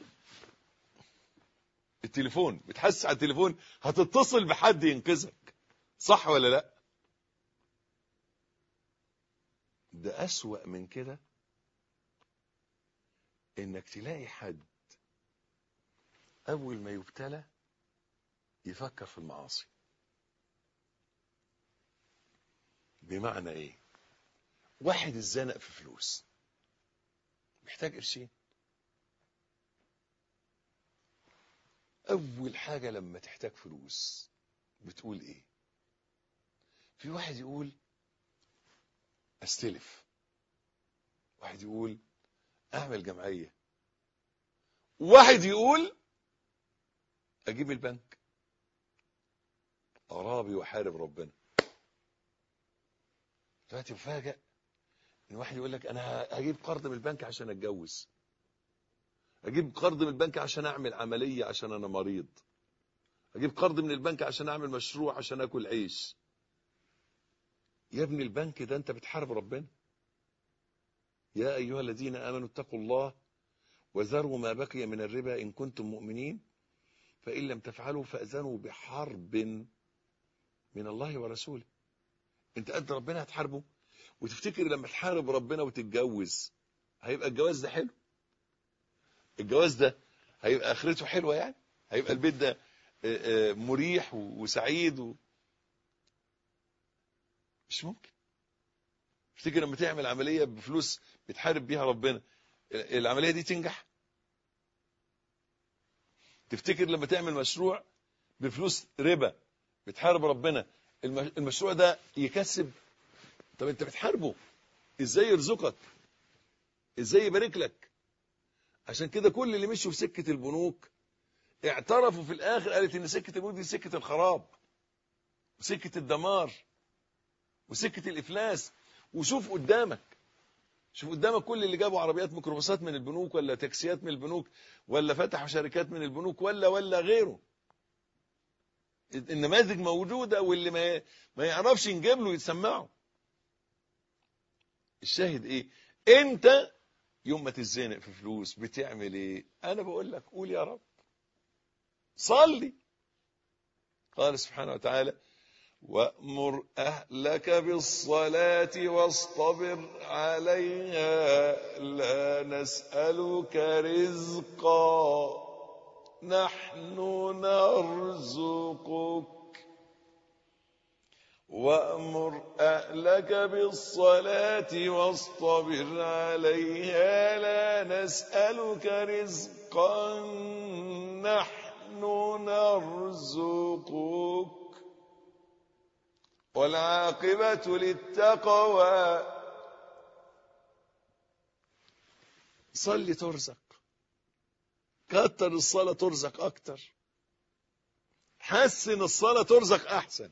التليفون، بتحس على التليفون هتتصل بحد ينقذك، صح ولا لا؟ ده أسوأ من كده إنك تلاقي حد أول ما يبتلى يفكر في المعاصي. بمعنى إيه؟ واحد اتزنق في فلوس، محتاج قرشين، أول حاجة لما تحتاج فلوس بتقول إيه؟ في واحد يقول أستلف، واحد يقول أعمل جمعية، واحد يقول أجيب البنك أرابي وحارب ربنا. دلوقتي مفاجأ إن واحد يقول لك أنا هجيب قرض من البنك عشان أتجوز، أجيب قرض من البنك عشان أعمل عملية عشان أنا مريض، أجيب قرض من البنك عشان أعمل مشروع عشان أكل عيش. يا ابني البنك ده أنت بتحارب ربنا. يا أيها الذين آمنوا اتقوا الله وذروا ما بقي من الربا إن كنتم مؤمنين فإن لم تفعلوا فأذنوا بحرب من الله ورسوله. أنت قد ربنا هتحاربه؟ وتفتكر لما تحارب ربنا وتتجوز هيبقى الجواز ده حلو؟ الجواز ده هيبقى آخرته حلوة يعني؟ هيبقى البيت ده مريح وسعيد مش ممكن. تفتكر لما تعمل عملية بفلوس بتحارب بيها ربنا العملية دي تنجح؟ تفتكر لما تعمل مشروع بفلوس ربا بتحارب ربنا المشروع ده يكسب؟ طب انت بتحاربه ازاي يرزقك؟ ازاي يبارك لك؟ عشان كده كل اللي مشوا في سكة البنوك اعترفوا في الاخر، قالت ان سكة البنوك دي سكة الخراب وسكة الدمار وسكة الافلاس. وشوف قدامك، شوف قدامك كل اللي جابوا عربيات ميكروباصات من البنوك ولا تاكسيات من البنوك ولا فتحوا شركات من البنوك ولا غيره. النماذج موجودة واللي ما يعرفش نجيب له يتسمعه. الشاهد ايه؟ انت يوم ما تتزنق في فلوس بتعمل ايه؟ انا بقول لك قول يا رب، صلي. قال سبحانه وتعالى: وأمر أهلك بالصلاة واصطبر عليها لا نسألك رزقا نحن نرزقك. وأمر أهلك بالصلاة واصطبر عليها لا نسألك رزقا نحن نرزقك والعاقبة للتقوى. صلي ترزق، كتر الصلاة ترزق أكتر، حسن الصلاة ترزق أحسن.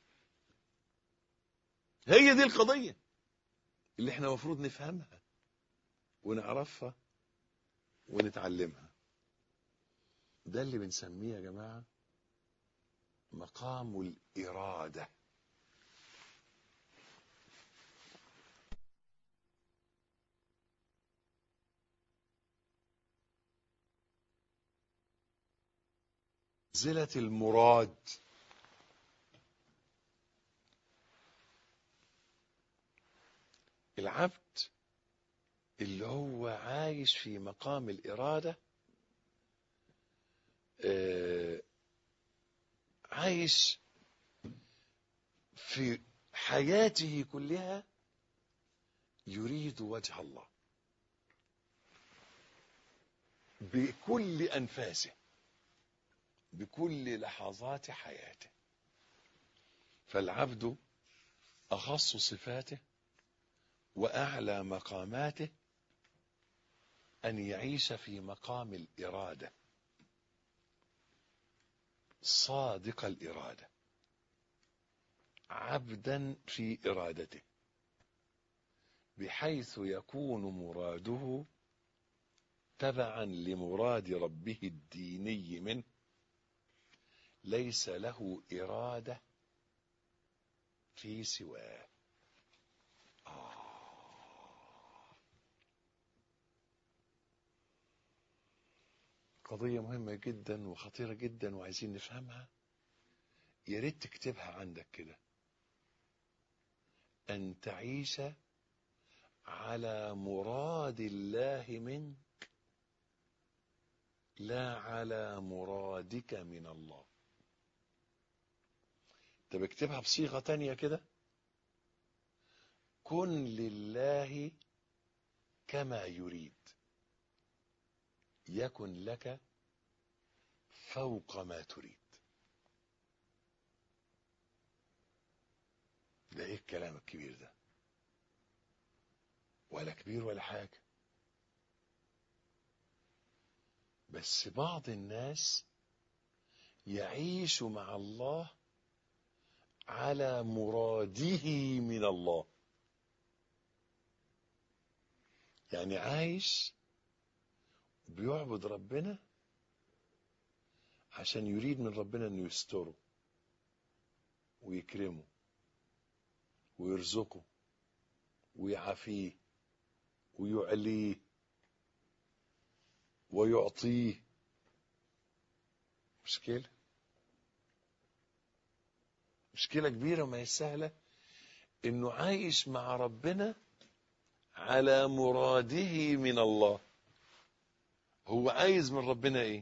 هي دي القضية اللي احنا مفروض نفهمها ونعرفها ونتعلمها. ده اللي بنسميه يا جماعة مقام الإرادة. منزلة المراد. العبد اللي هو عايش في مقام الإرادة عايش في حياته كلها يريد وجه الله بكل أنفاسه بكل لحظات حياته. فالعبد أخص صفاته وأعلى مقاماته أن يعيش في مقام الإرادة، صادق الإرادة، عبدا في إرادته، بحيث يكون مراده تبعا لمراد ربه الديني منه، ليس له إرادة في سواه. قضية مهمة جدا وخطيرة جدا وعايزين نفهمها. يا ريت تكتبها عندك كده: أن تعيش على مراد الله منك لا على مرادك من الله. طب اكتبها بصيغة تانية كده: كن لله كما يريد يكن لك فوق ما تريد. ده ايه الكلام الكبير ده؟ ولا كبير ولا حاجة، بس بعض الناس يعيش مع الله على مراده من الله. يعني عايش بيعبد ربنا عشان يريد من ربنا انه يستره ويكرمه ويرزقه ويعافيه ويعليه ويعطيه. مشكلة كبيرة وما هي سهلة انه عايش مع ربنا على مراده من الله. هو عايز من ربنا ايه؟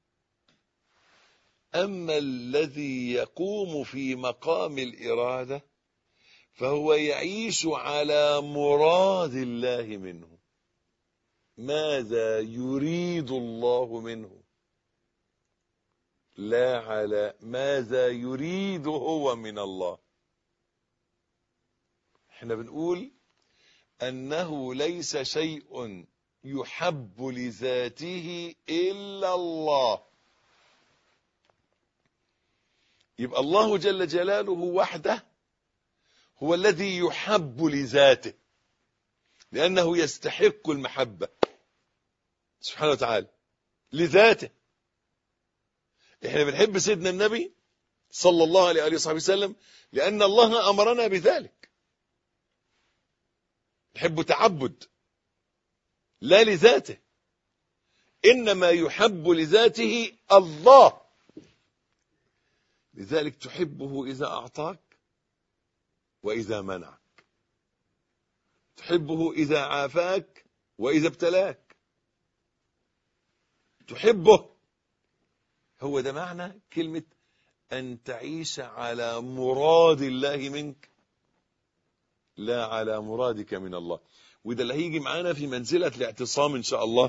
اما الذي يقوم في مقام الإرادة فهو يعيش على مراد الله منه. ماذا يريد الله منه لا على ماذا يريد هو من الله. احنا بنقول أنه ليس شيء يحب لذاته إلا الله. يبقى الله جل جلاله وحده هو الذي يحب لذاته، لأنه يستحق المحبة سبحانه وتعالى لذاته. احنا بنحب سيدنا النبي صلى الله عليه وصحبه وسلم لأن الله أمرنا بذلك. نحب تعبد لا لذاته، إنما يحب لذاته الله. لذلك تحبه إذا أعطاك وإذا منعك، تحبه إذا عافاك وإذا ابتلاك، تحبه. هو ده معنى كلمة أن تعيش على مراد الله منك لا على مرادك من الله. وده اللي هيجي معانا في منزلة الاعتصام إن شاء الله،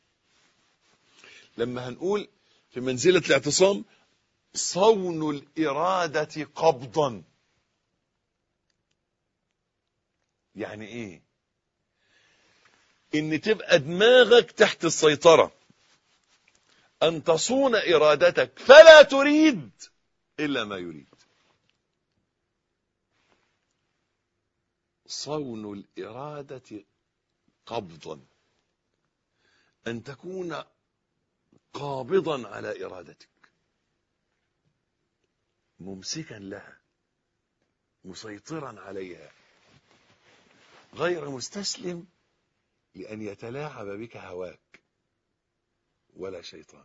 لما هنقول في منزلة الاعتصام صون الإرادة قبضا. يعني إيه؟ إن تبقى دماغك تحت السيطرة، أن تصون إرادتك فلا تريد إلا ما يريد. صون الإرادة قبضا، أن تكون قابضا على إرادتك، ممسكا لها، مسيطرا عليها، غير مستسلم لأن يتلاعب بك هواك ولا شيطانك.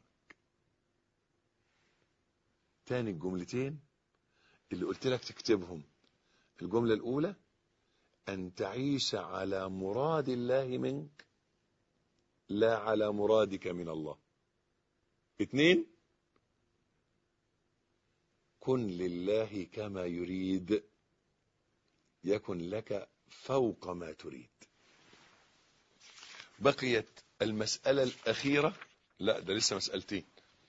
تاني الجملتين اللي قلت لك تكتبهم، الجملة الأولى أن تعيش على مراد الله منك لا على مرادك من الله. 2 كن لله كما يريد يكن لك فوق ما تريد. بقيت المسألة الأخيرة، لا ده لسه مسألتين.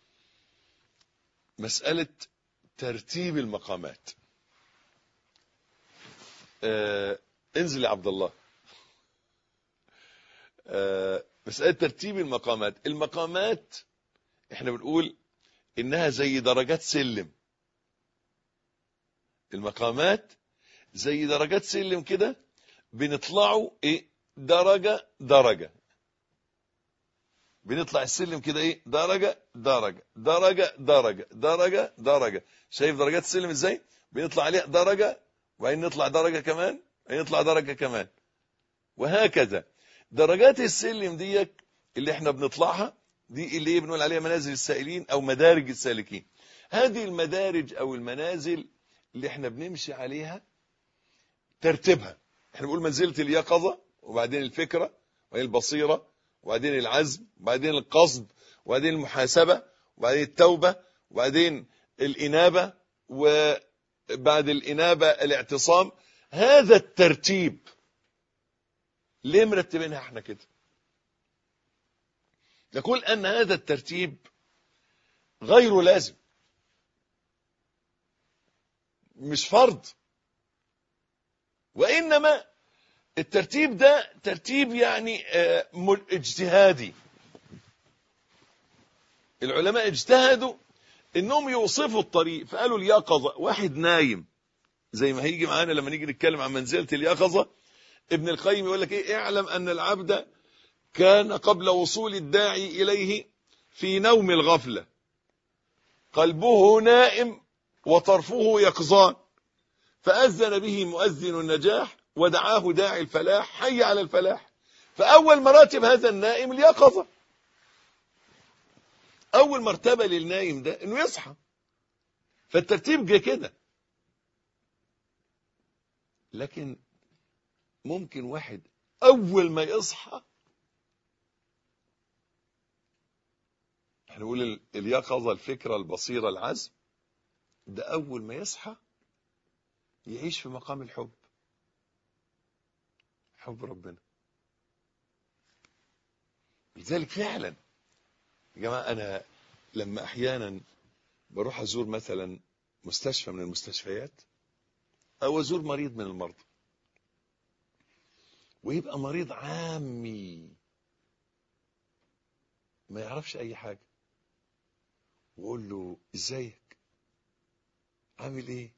مسألة ترتيب المقامات. انزل يا عبد الله. مسألة ترتيب المقامات. المقامات احنا بنقول انها زي درجات سلم. المقامات زي درجات سلم كده، بنطلعوا ايه درجة درجة، بنطلع السلم كده ايه درجة درجة درجة درجة درجة درجة. شايف درجات السلم ازاي؟ بنطلع عليها درجة وبعدين نطلع درجة كمان وبعدين نطلع درجة كمان، وهكذا. درجات السلم دي اللي احنا بنطلعها دي اللي بنقول عليها منازل السائلين او مدارج السالكين. هذه المدارج او المنازل اللي احنا بنمشي عليها ترتيبها. احنا بنقول منزلة اليقظة، وبعدين الفكرة، وبعدين البصيرة، وبعدين العزم، وبعدين القصد، وبعدين المحاسبة، وبعدين التوبة، وبعدين الإنابة، وبعد الإنابة الاعتصام. هذا الترتيب ليه مرتبينها احنا كده؟ نقول أن هذا الترتيب غير لازم، مش فرض، وإنما الترتيب ده ترتيب يعني اجتهادي. العلماء اجتهدوا انهم يوصفوا الطريق، فقالوا اليقظة واحد نايم، زي ما هيجي معانا لما نيجي نتكلم عن منزلة اليقظة. ابن القيم يقول لك ايه؟ اعلم ان العبد كان قبل وصول الداعي اليه في نوم الغفلة، قلبه نائم وطرفه يقظان، فأذن به مؤذن النجاح ودعاه داعي الفلاح حي على الفلاح. فأول مراتب هذا النائم اليقظة. أول مرتبة للنائم ده إنه يصحى، فالترتيب جه كده. لكن ممكن واحد أول ما يصحى، احنا نقول اليقظة، الفكرة، البصيرة، العزم، ده أول ما يصحى يعيش في مقام الحب، حب ربنا. لذلك فعلا يا جماعة أنا لما أحيانا بروح أزور مثلا مستشفى من المستشفيات أو أزور مريض من المرضى، ويبقى مريض عامي ما يعرفش أي حاجة، وأقول له إزيك؟ عامل إيه؟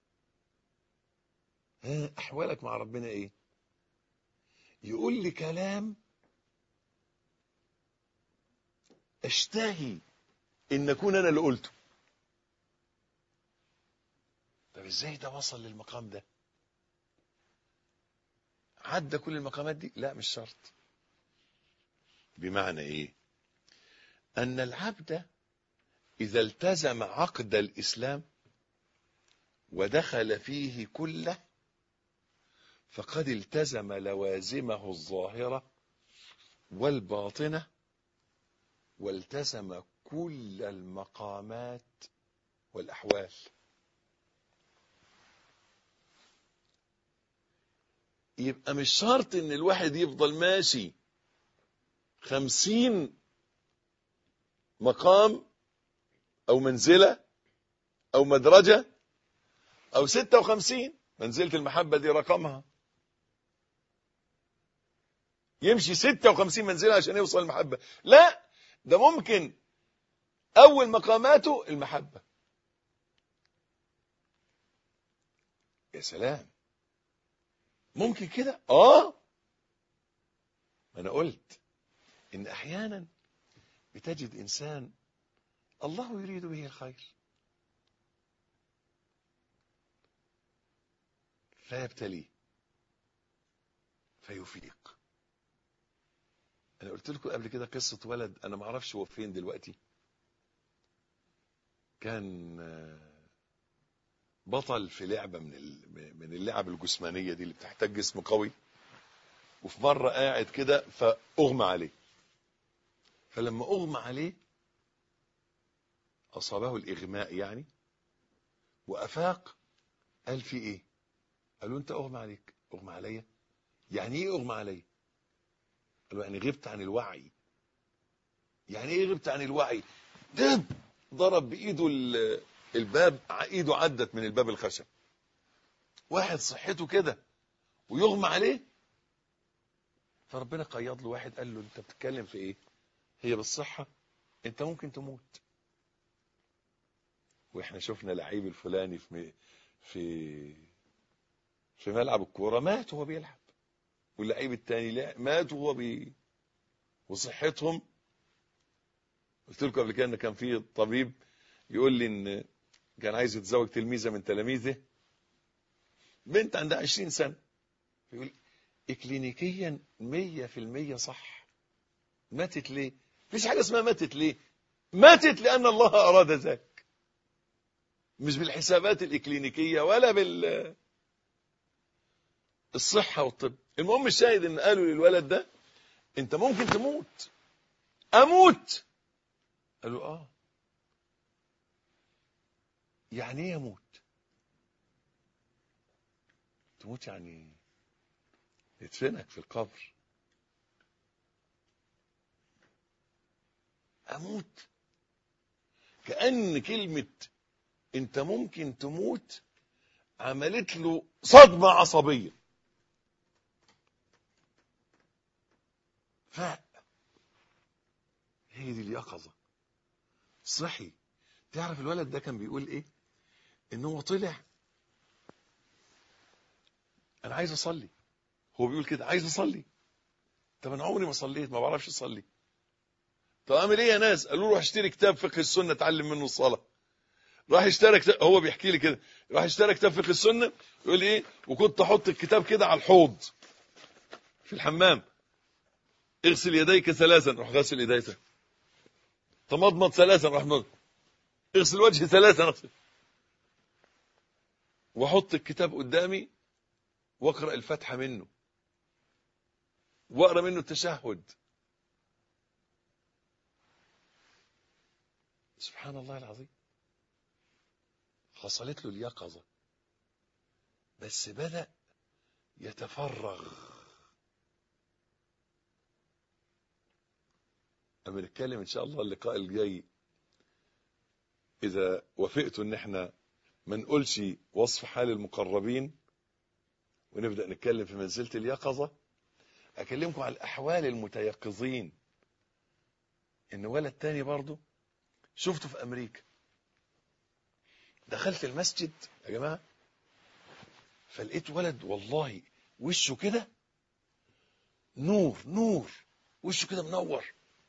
ها أحوالك مع ربنا إيه؟ يقول لي كلام أشتهي إن أكون أنا اللي قلته. طب إزاي ده وصل للمقام ده؟ عدى كل المقامات دي؟ لا مش شرط. بمعنى ايه؟ ان العبد اذا التزم عقد الاسلام ودخل فيه كله فقد التزم لوازمه الظاهرة والباطنة، والتزم كل المقامات والأحوال. يبقى مش شرط ان الواحد يفضل ماشي 50 مقام او منزلة او مدرجة او 56 منزلة المحبة دي رقمها، يمشي 56 منزلة عشان يوصل المحبة. لا، ده ممكن اول مقاماته المحبة. يا سلام، ممكن كده. انا قلت ان احيانا بتجد انسان الله يريد به الخير فيبتليه فيفيق. انا قلت لكم قبل كده قصة ولد، انا ما اعرفش هو فين دلوقتي، كان بطل في لعبة من اللعب الجسمانية دي اللي بتحتاج جسم قوي، وفي مرة قاعد كده فأغمى عليه، فلما أغمى عليه أصابه الإغماء يعني، وأفاق قال في إيه؟ قالوا أنت أغمى عليك. أغمى عليا؟ يعني إيه أغمى عليا؟ قالوا يعني غبت عن الوعي. يعني إيه غبت عن الوعي؟ دب ضرب بإيده الباب، إيده عدت من الباب الخشب. واحد صحته كده ويغمى عليه، فربنا قيض له واحد قال له أنت بتتكلم في إيه؟ هي بالصحة أنت ممكن تموت. واحنا شفنا لعيب الفلاني في ملعب الكوره مات وهو بيلعب، واللعيب التاني مات وهو وصحتهم. قلت لكم قبل كده ان كان في طبيب يقول لي ان كان عايز يتزوج تلميذه من تلاميذه، بنت عندها 20 سنه، يقول اكلينيكيا 100% صح. ماتت ليه؟ مفيش حاجه اسمها ماتت ليه، ماتت لان الله اراد ذلك، مش بالحسابات الإكلينيكية ولا بالصحة والطب. المهم الشاهد ان قالوا للولد ده انت ممكن تموت. اموت؟ قالوا يعني ايه اموت؟ تموت يعني ندفنك في القبر. اموت كأن كلمة انت ممكن تموت عملت له صدمة عصبية. هي دي اليقظة. صحي. تعرف الولد ده كان بيقول ايه؟ ان هو طلع انا عايز اصلي. هو بيقول كده عايز اصلي. طب انا عمري ما صليت، ما بعرفش اصلي. طب اعمل ايه يا ناس؟ قالوا له روح اشتري كتاب فقه السنة اتعلم منه الصلاة. راح اشترى كتاب، هو بيحكي لي كده، راح اشترى كتاب فقه السنة. يقول ايه؟ وكنت احط الكتاب كده على الحوض في الحمام، اغسل يديك 3، روح غسل يديك. تمضمض 3، روح مضمض. اغسل وجهي 3، واحط الكتاب قدامي واقرأ الفاتحة منه واقرأ منه التشهد. سبحان الله العظيم. حصلت له اليقظة، بس بدأ يتفرغ. أما نتكلم إن شاء الله اللقاء الجاي إذا وافقتوا إن احنا ما نقولش وصف حال المقربين ونبدأ نتكلم في منزلة اليقظة، أكلمكم على الأحوال المتيقظين. إن ولد تاني برضو شفته في أمريكا، دخلت المسجد يا جماعة فلقيت ولد والله وشه كده نور نور، وشه كده منور.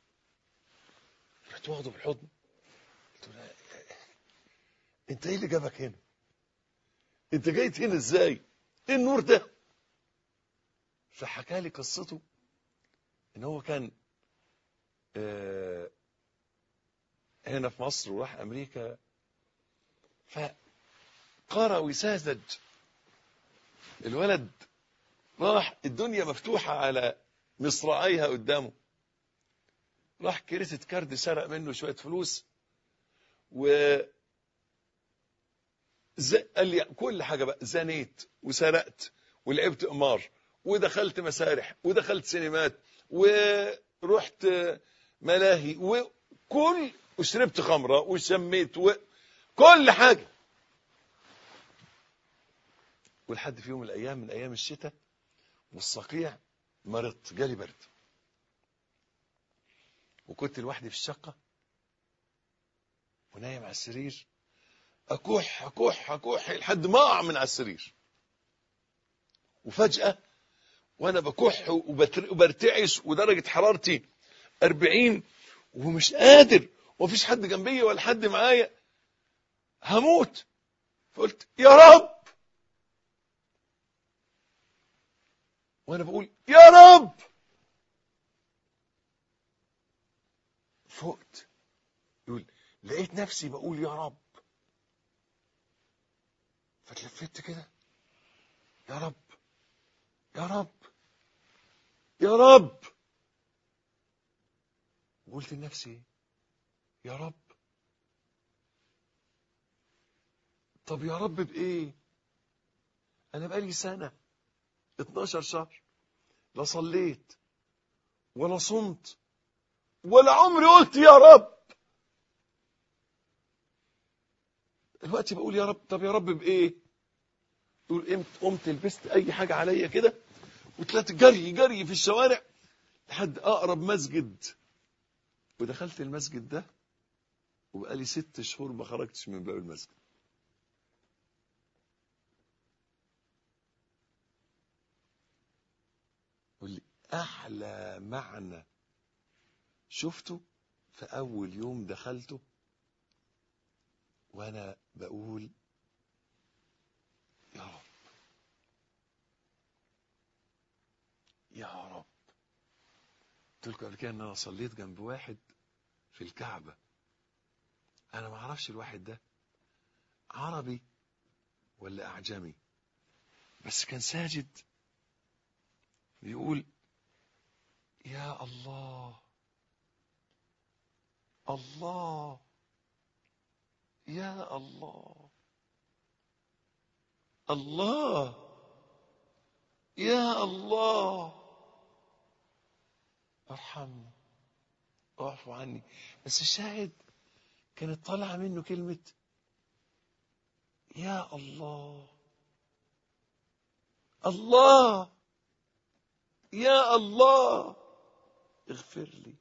رحت واخده بالحضن، قلت له انت ايه اللي جابك هنا؟ انت جايت هنا ازاي؟ ايه النور ده؟ فحكى لي قصته ان هو كان هنا في مصر وراح أمريكا، فقرأ وساذج الولد، راح الدنيا مفتوحة على مصراعيها قدامه، راح كريدت كارد سرق منه شوية فلوس قال لي كل حاجة بقى، زنيت وسرقت ولعبت قمار ودخلت مسارح ودخلت سينمات ورحت ملاهي وشربت خمرة وشميت وكل حاجة. ولحد في يوم من الأيام، من أيام الشتاء والصقيع، مرضت، جالي برد، وكنت لوحدي في الشقة ونايم على السرير، أكح أكح أكح لحد ما أقع من على السرير. وفجأة وأنا بكح وبرتعش ودرجة حرارتي 40 ومش قادر ومفيش حد جنبي ولا حد معايا، هموت. فقلت يا رب، وأنا بقول يا رب فقت. يقول لقيت نفسي بقول يا رب، فتلفت كده، يا رب يا رب يا رب. وقلت لنفسي يا رب، طب يا رب بإيه؟ أنا بقالي سنة 12 شهر لا صليت ولا صمت ولا عمري قلت يا رب. دلوقتي بقول يا رب، طب يا رب بإيه؟ تقول قمت لبست أي حاجة عليا كده وطلعت جري جري في الشوارع لحد أقرب مسجد، ودخلت المسجد ده وبقالي 6 شهور ما خرجتش من باب المسجد. قول لي أحلى معنى شفته في أول يوم دخلته وأنا بقول يا رب يا رب. قلت لكم قبل كده ان انا صليت جنب واحد في الكعبة، انا ما اعرفش الواحد ده عربي ولا اعجمي، بس كان ساجد بيقول يا الله الله يا الله الله يا الله، ارحمني واعف عني. بس الشاهد كانت طالعه منه كلمه يا الله الله يا الله اغفر لي.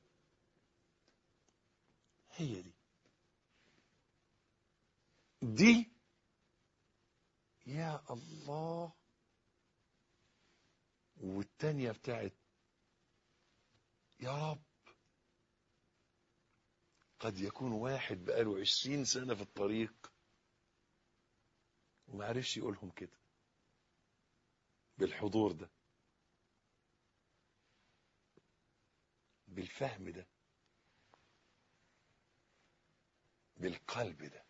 هي دي يا الله. والتانية بتاعت يا رب. قد يكون واحد بقاله 20 سنة في الطريق وما عرفش يقولهم كده بالحضور ده، بالفهم ده، بالقلب ده.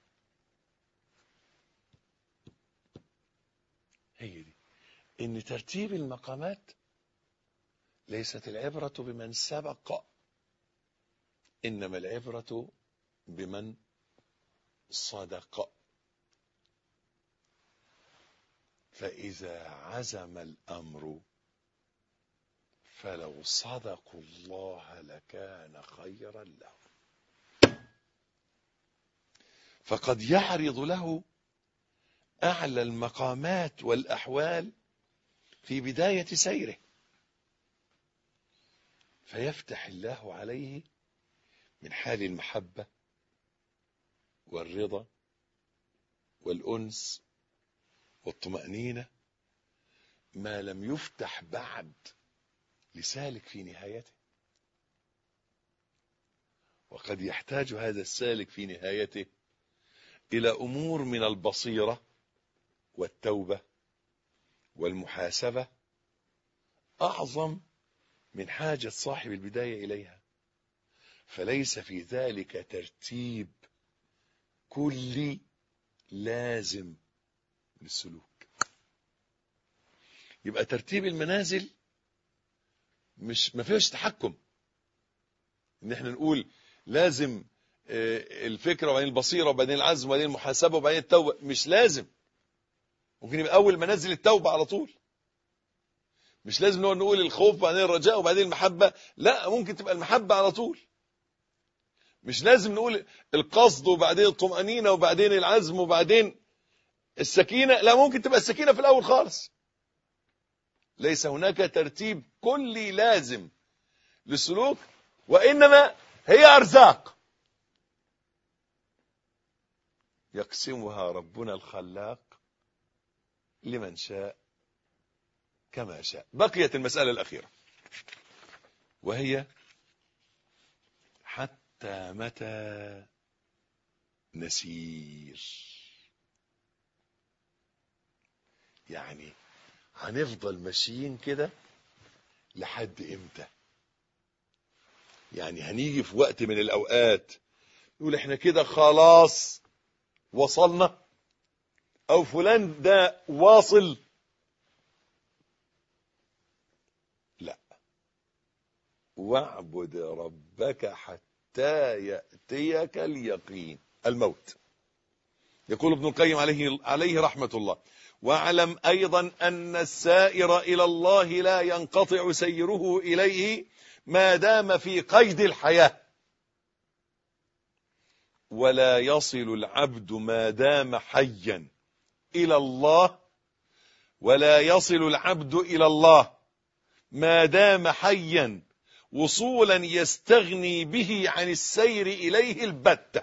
هي دي ان ترتيب المقامات ليست العبرة بمن سبق، انما العبرة بمن صدق. فإذا عزم الأمر فلو صدقوا الله لكان خيرا لهم. فقد يعرض له أعلى المقامات والأحوال في بداية سيره، فيفتح الله عليه من حال المحبة والرضا والأنس والطمأنينة ما لم يفتح بعد لسالك في نهايته. وقد يحتاج هذا السالك في نهايته إلى أمور من البصيرة والتوبة والمحاسبة أعظم من حاجة صاحب البداية إليها. فليس في ذلك ترتيب كلي لازم للسلوك. يبقى ترتيب المنازل ما فيهش تحكم، ان احنا نقول لازم الفكرة وبعدين البصيرة وبعدين العزم وبعدين المحاسبة وبعدين التوبة. مش لازم. ممكن يبقى اول منازل التوبة على طول. مش لازم نقول الخوف وبعدين الرجاء وبعدين المحبة. لا، ممكن تبقى المحبة على طول. مش لازم نقول القصد وبعدين الطمأنينة وبعدين العزم وبعدين السكينة. لا، ممكن تبقى السكينة في الأول خالص. ليس هناك ترتيب كلي لازم للسلوك، وإنما هي أرزاق يقسمها ربنا الخلاق لمن شاء كما شاء. بقيت المسألة الأخيرة، وهي حتى متى نسير؟ يعني هنفضل ماشيين كده لحد امتى؟ يعني هنيجي في وقت من الأوقات نقول احنا كده خلاص وصلنا، او فلان ده واصل؟ لا، واعبد ربك حتى يأتيك اليقين، الموت. يقول ابن القيم عليه رحمة الله: واعلم أيضا أن السائر إلى الله لا ينقطع سيره إليه ما دام في قيد الحياة، ولا يصل العبد ما دام حيا إلى الله، ولا يصل العبد إلى الله ما دام حيا وصولا يستغني به عن السير إليه البتة.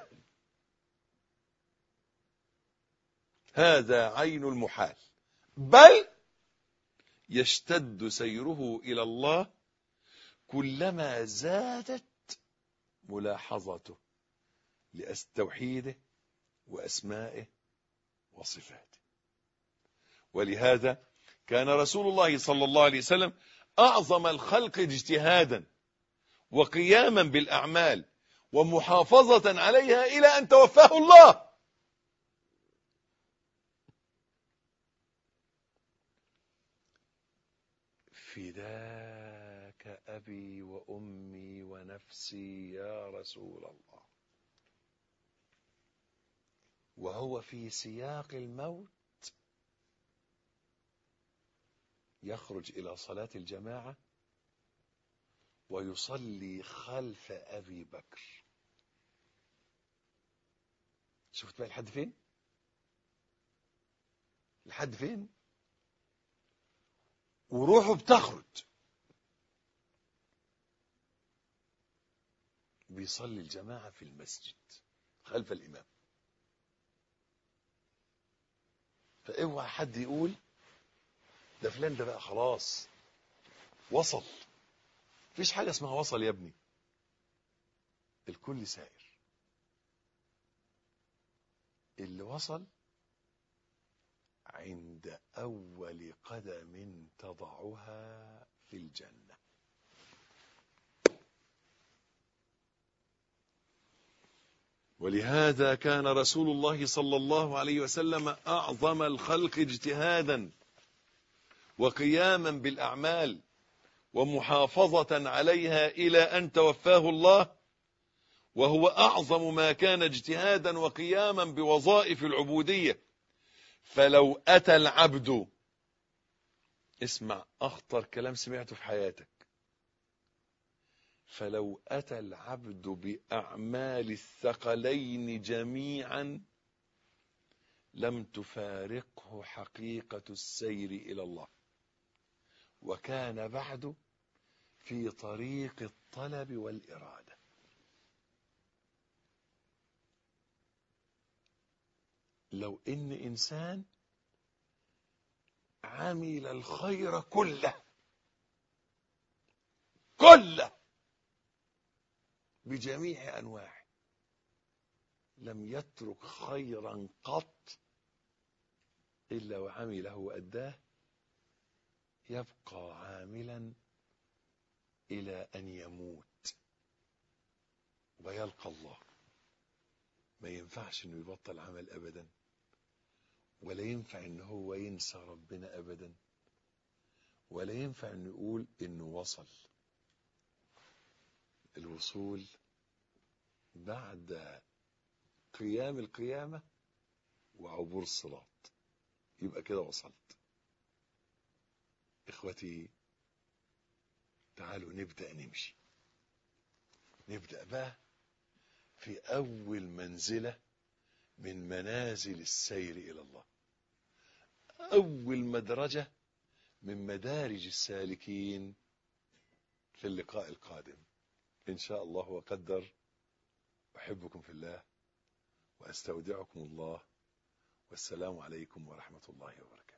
هذا عين المحال، بل يشتد سيره إلى الله كلما زادت ملاحظته لتوحيده وأسمائه وصفاته. ولهذا كان رسول الله صلى الله عليه وسلم أعظم الخلق اجتهادا وقياما بالأعمال ومحافظة عليها إلى أن توفاه الله. فداك أبي وأمي ونفسي يا رسول الله. وهو في سياق الموت يخرج إلى صلاة الجماعة ويصلي خلف أبي بكر. شفت بقى لحد فين؟ لحد فين؟ وروحه بتخرج بيصلي الجماعة في المسجد خلف الإمام. فاوعى حد يقول ده فلان ده بقى خلاص وصل. مفيش حاجة اسمها وصل يا ابني، الكل سائر. اللي وصل عند أول قدم تضعها في الجنة. ولهذا كان رسول الله صلى الله عليه وسلم أعظم الخلق اجتهادا وقياما بالأعمال ومحافظة عليها إلى أن توفاه الله، وهو أعظم ما كان اجتهادا وقياما بوظائف العبودية. فلو أتى العبد، اسمع أخطر كلام سمعته في حياتك، فلو أتى العبد بأعمال الثقلين جميعا لم تفارقه حقيقة السير إلى الله، وكان بعد في طريق الطلب والإرادة. لو إن إنسان عمل الخير كله بجميع أنواعه لم يترك خيرا قط إلا وعمله وأداه، يبقى عاملا إلى أن يموت ويلقى الله. ما ينفعش انه يبطل عمل ابدا، ولا ينفع ان هو ينسى ربنا ابدا، ولا ينفع انه يقول انه وصل. الوصول بعد قيام القيامة وعبور الصراط، يبقى كده وصلت. اخوتي تعالوا نبدأ نمشي، نبدأ بقى في أول منزلة من منازل السير إلى الله، أول مدرجة من مدارج السالكين في اللقاء القادم إن شاء الله وقدر. أحبكم في الله وأستودعكم الله، والسلام عليكم ورحمة الله وبركاته.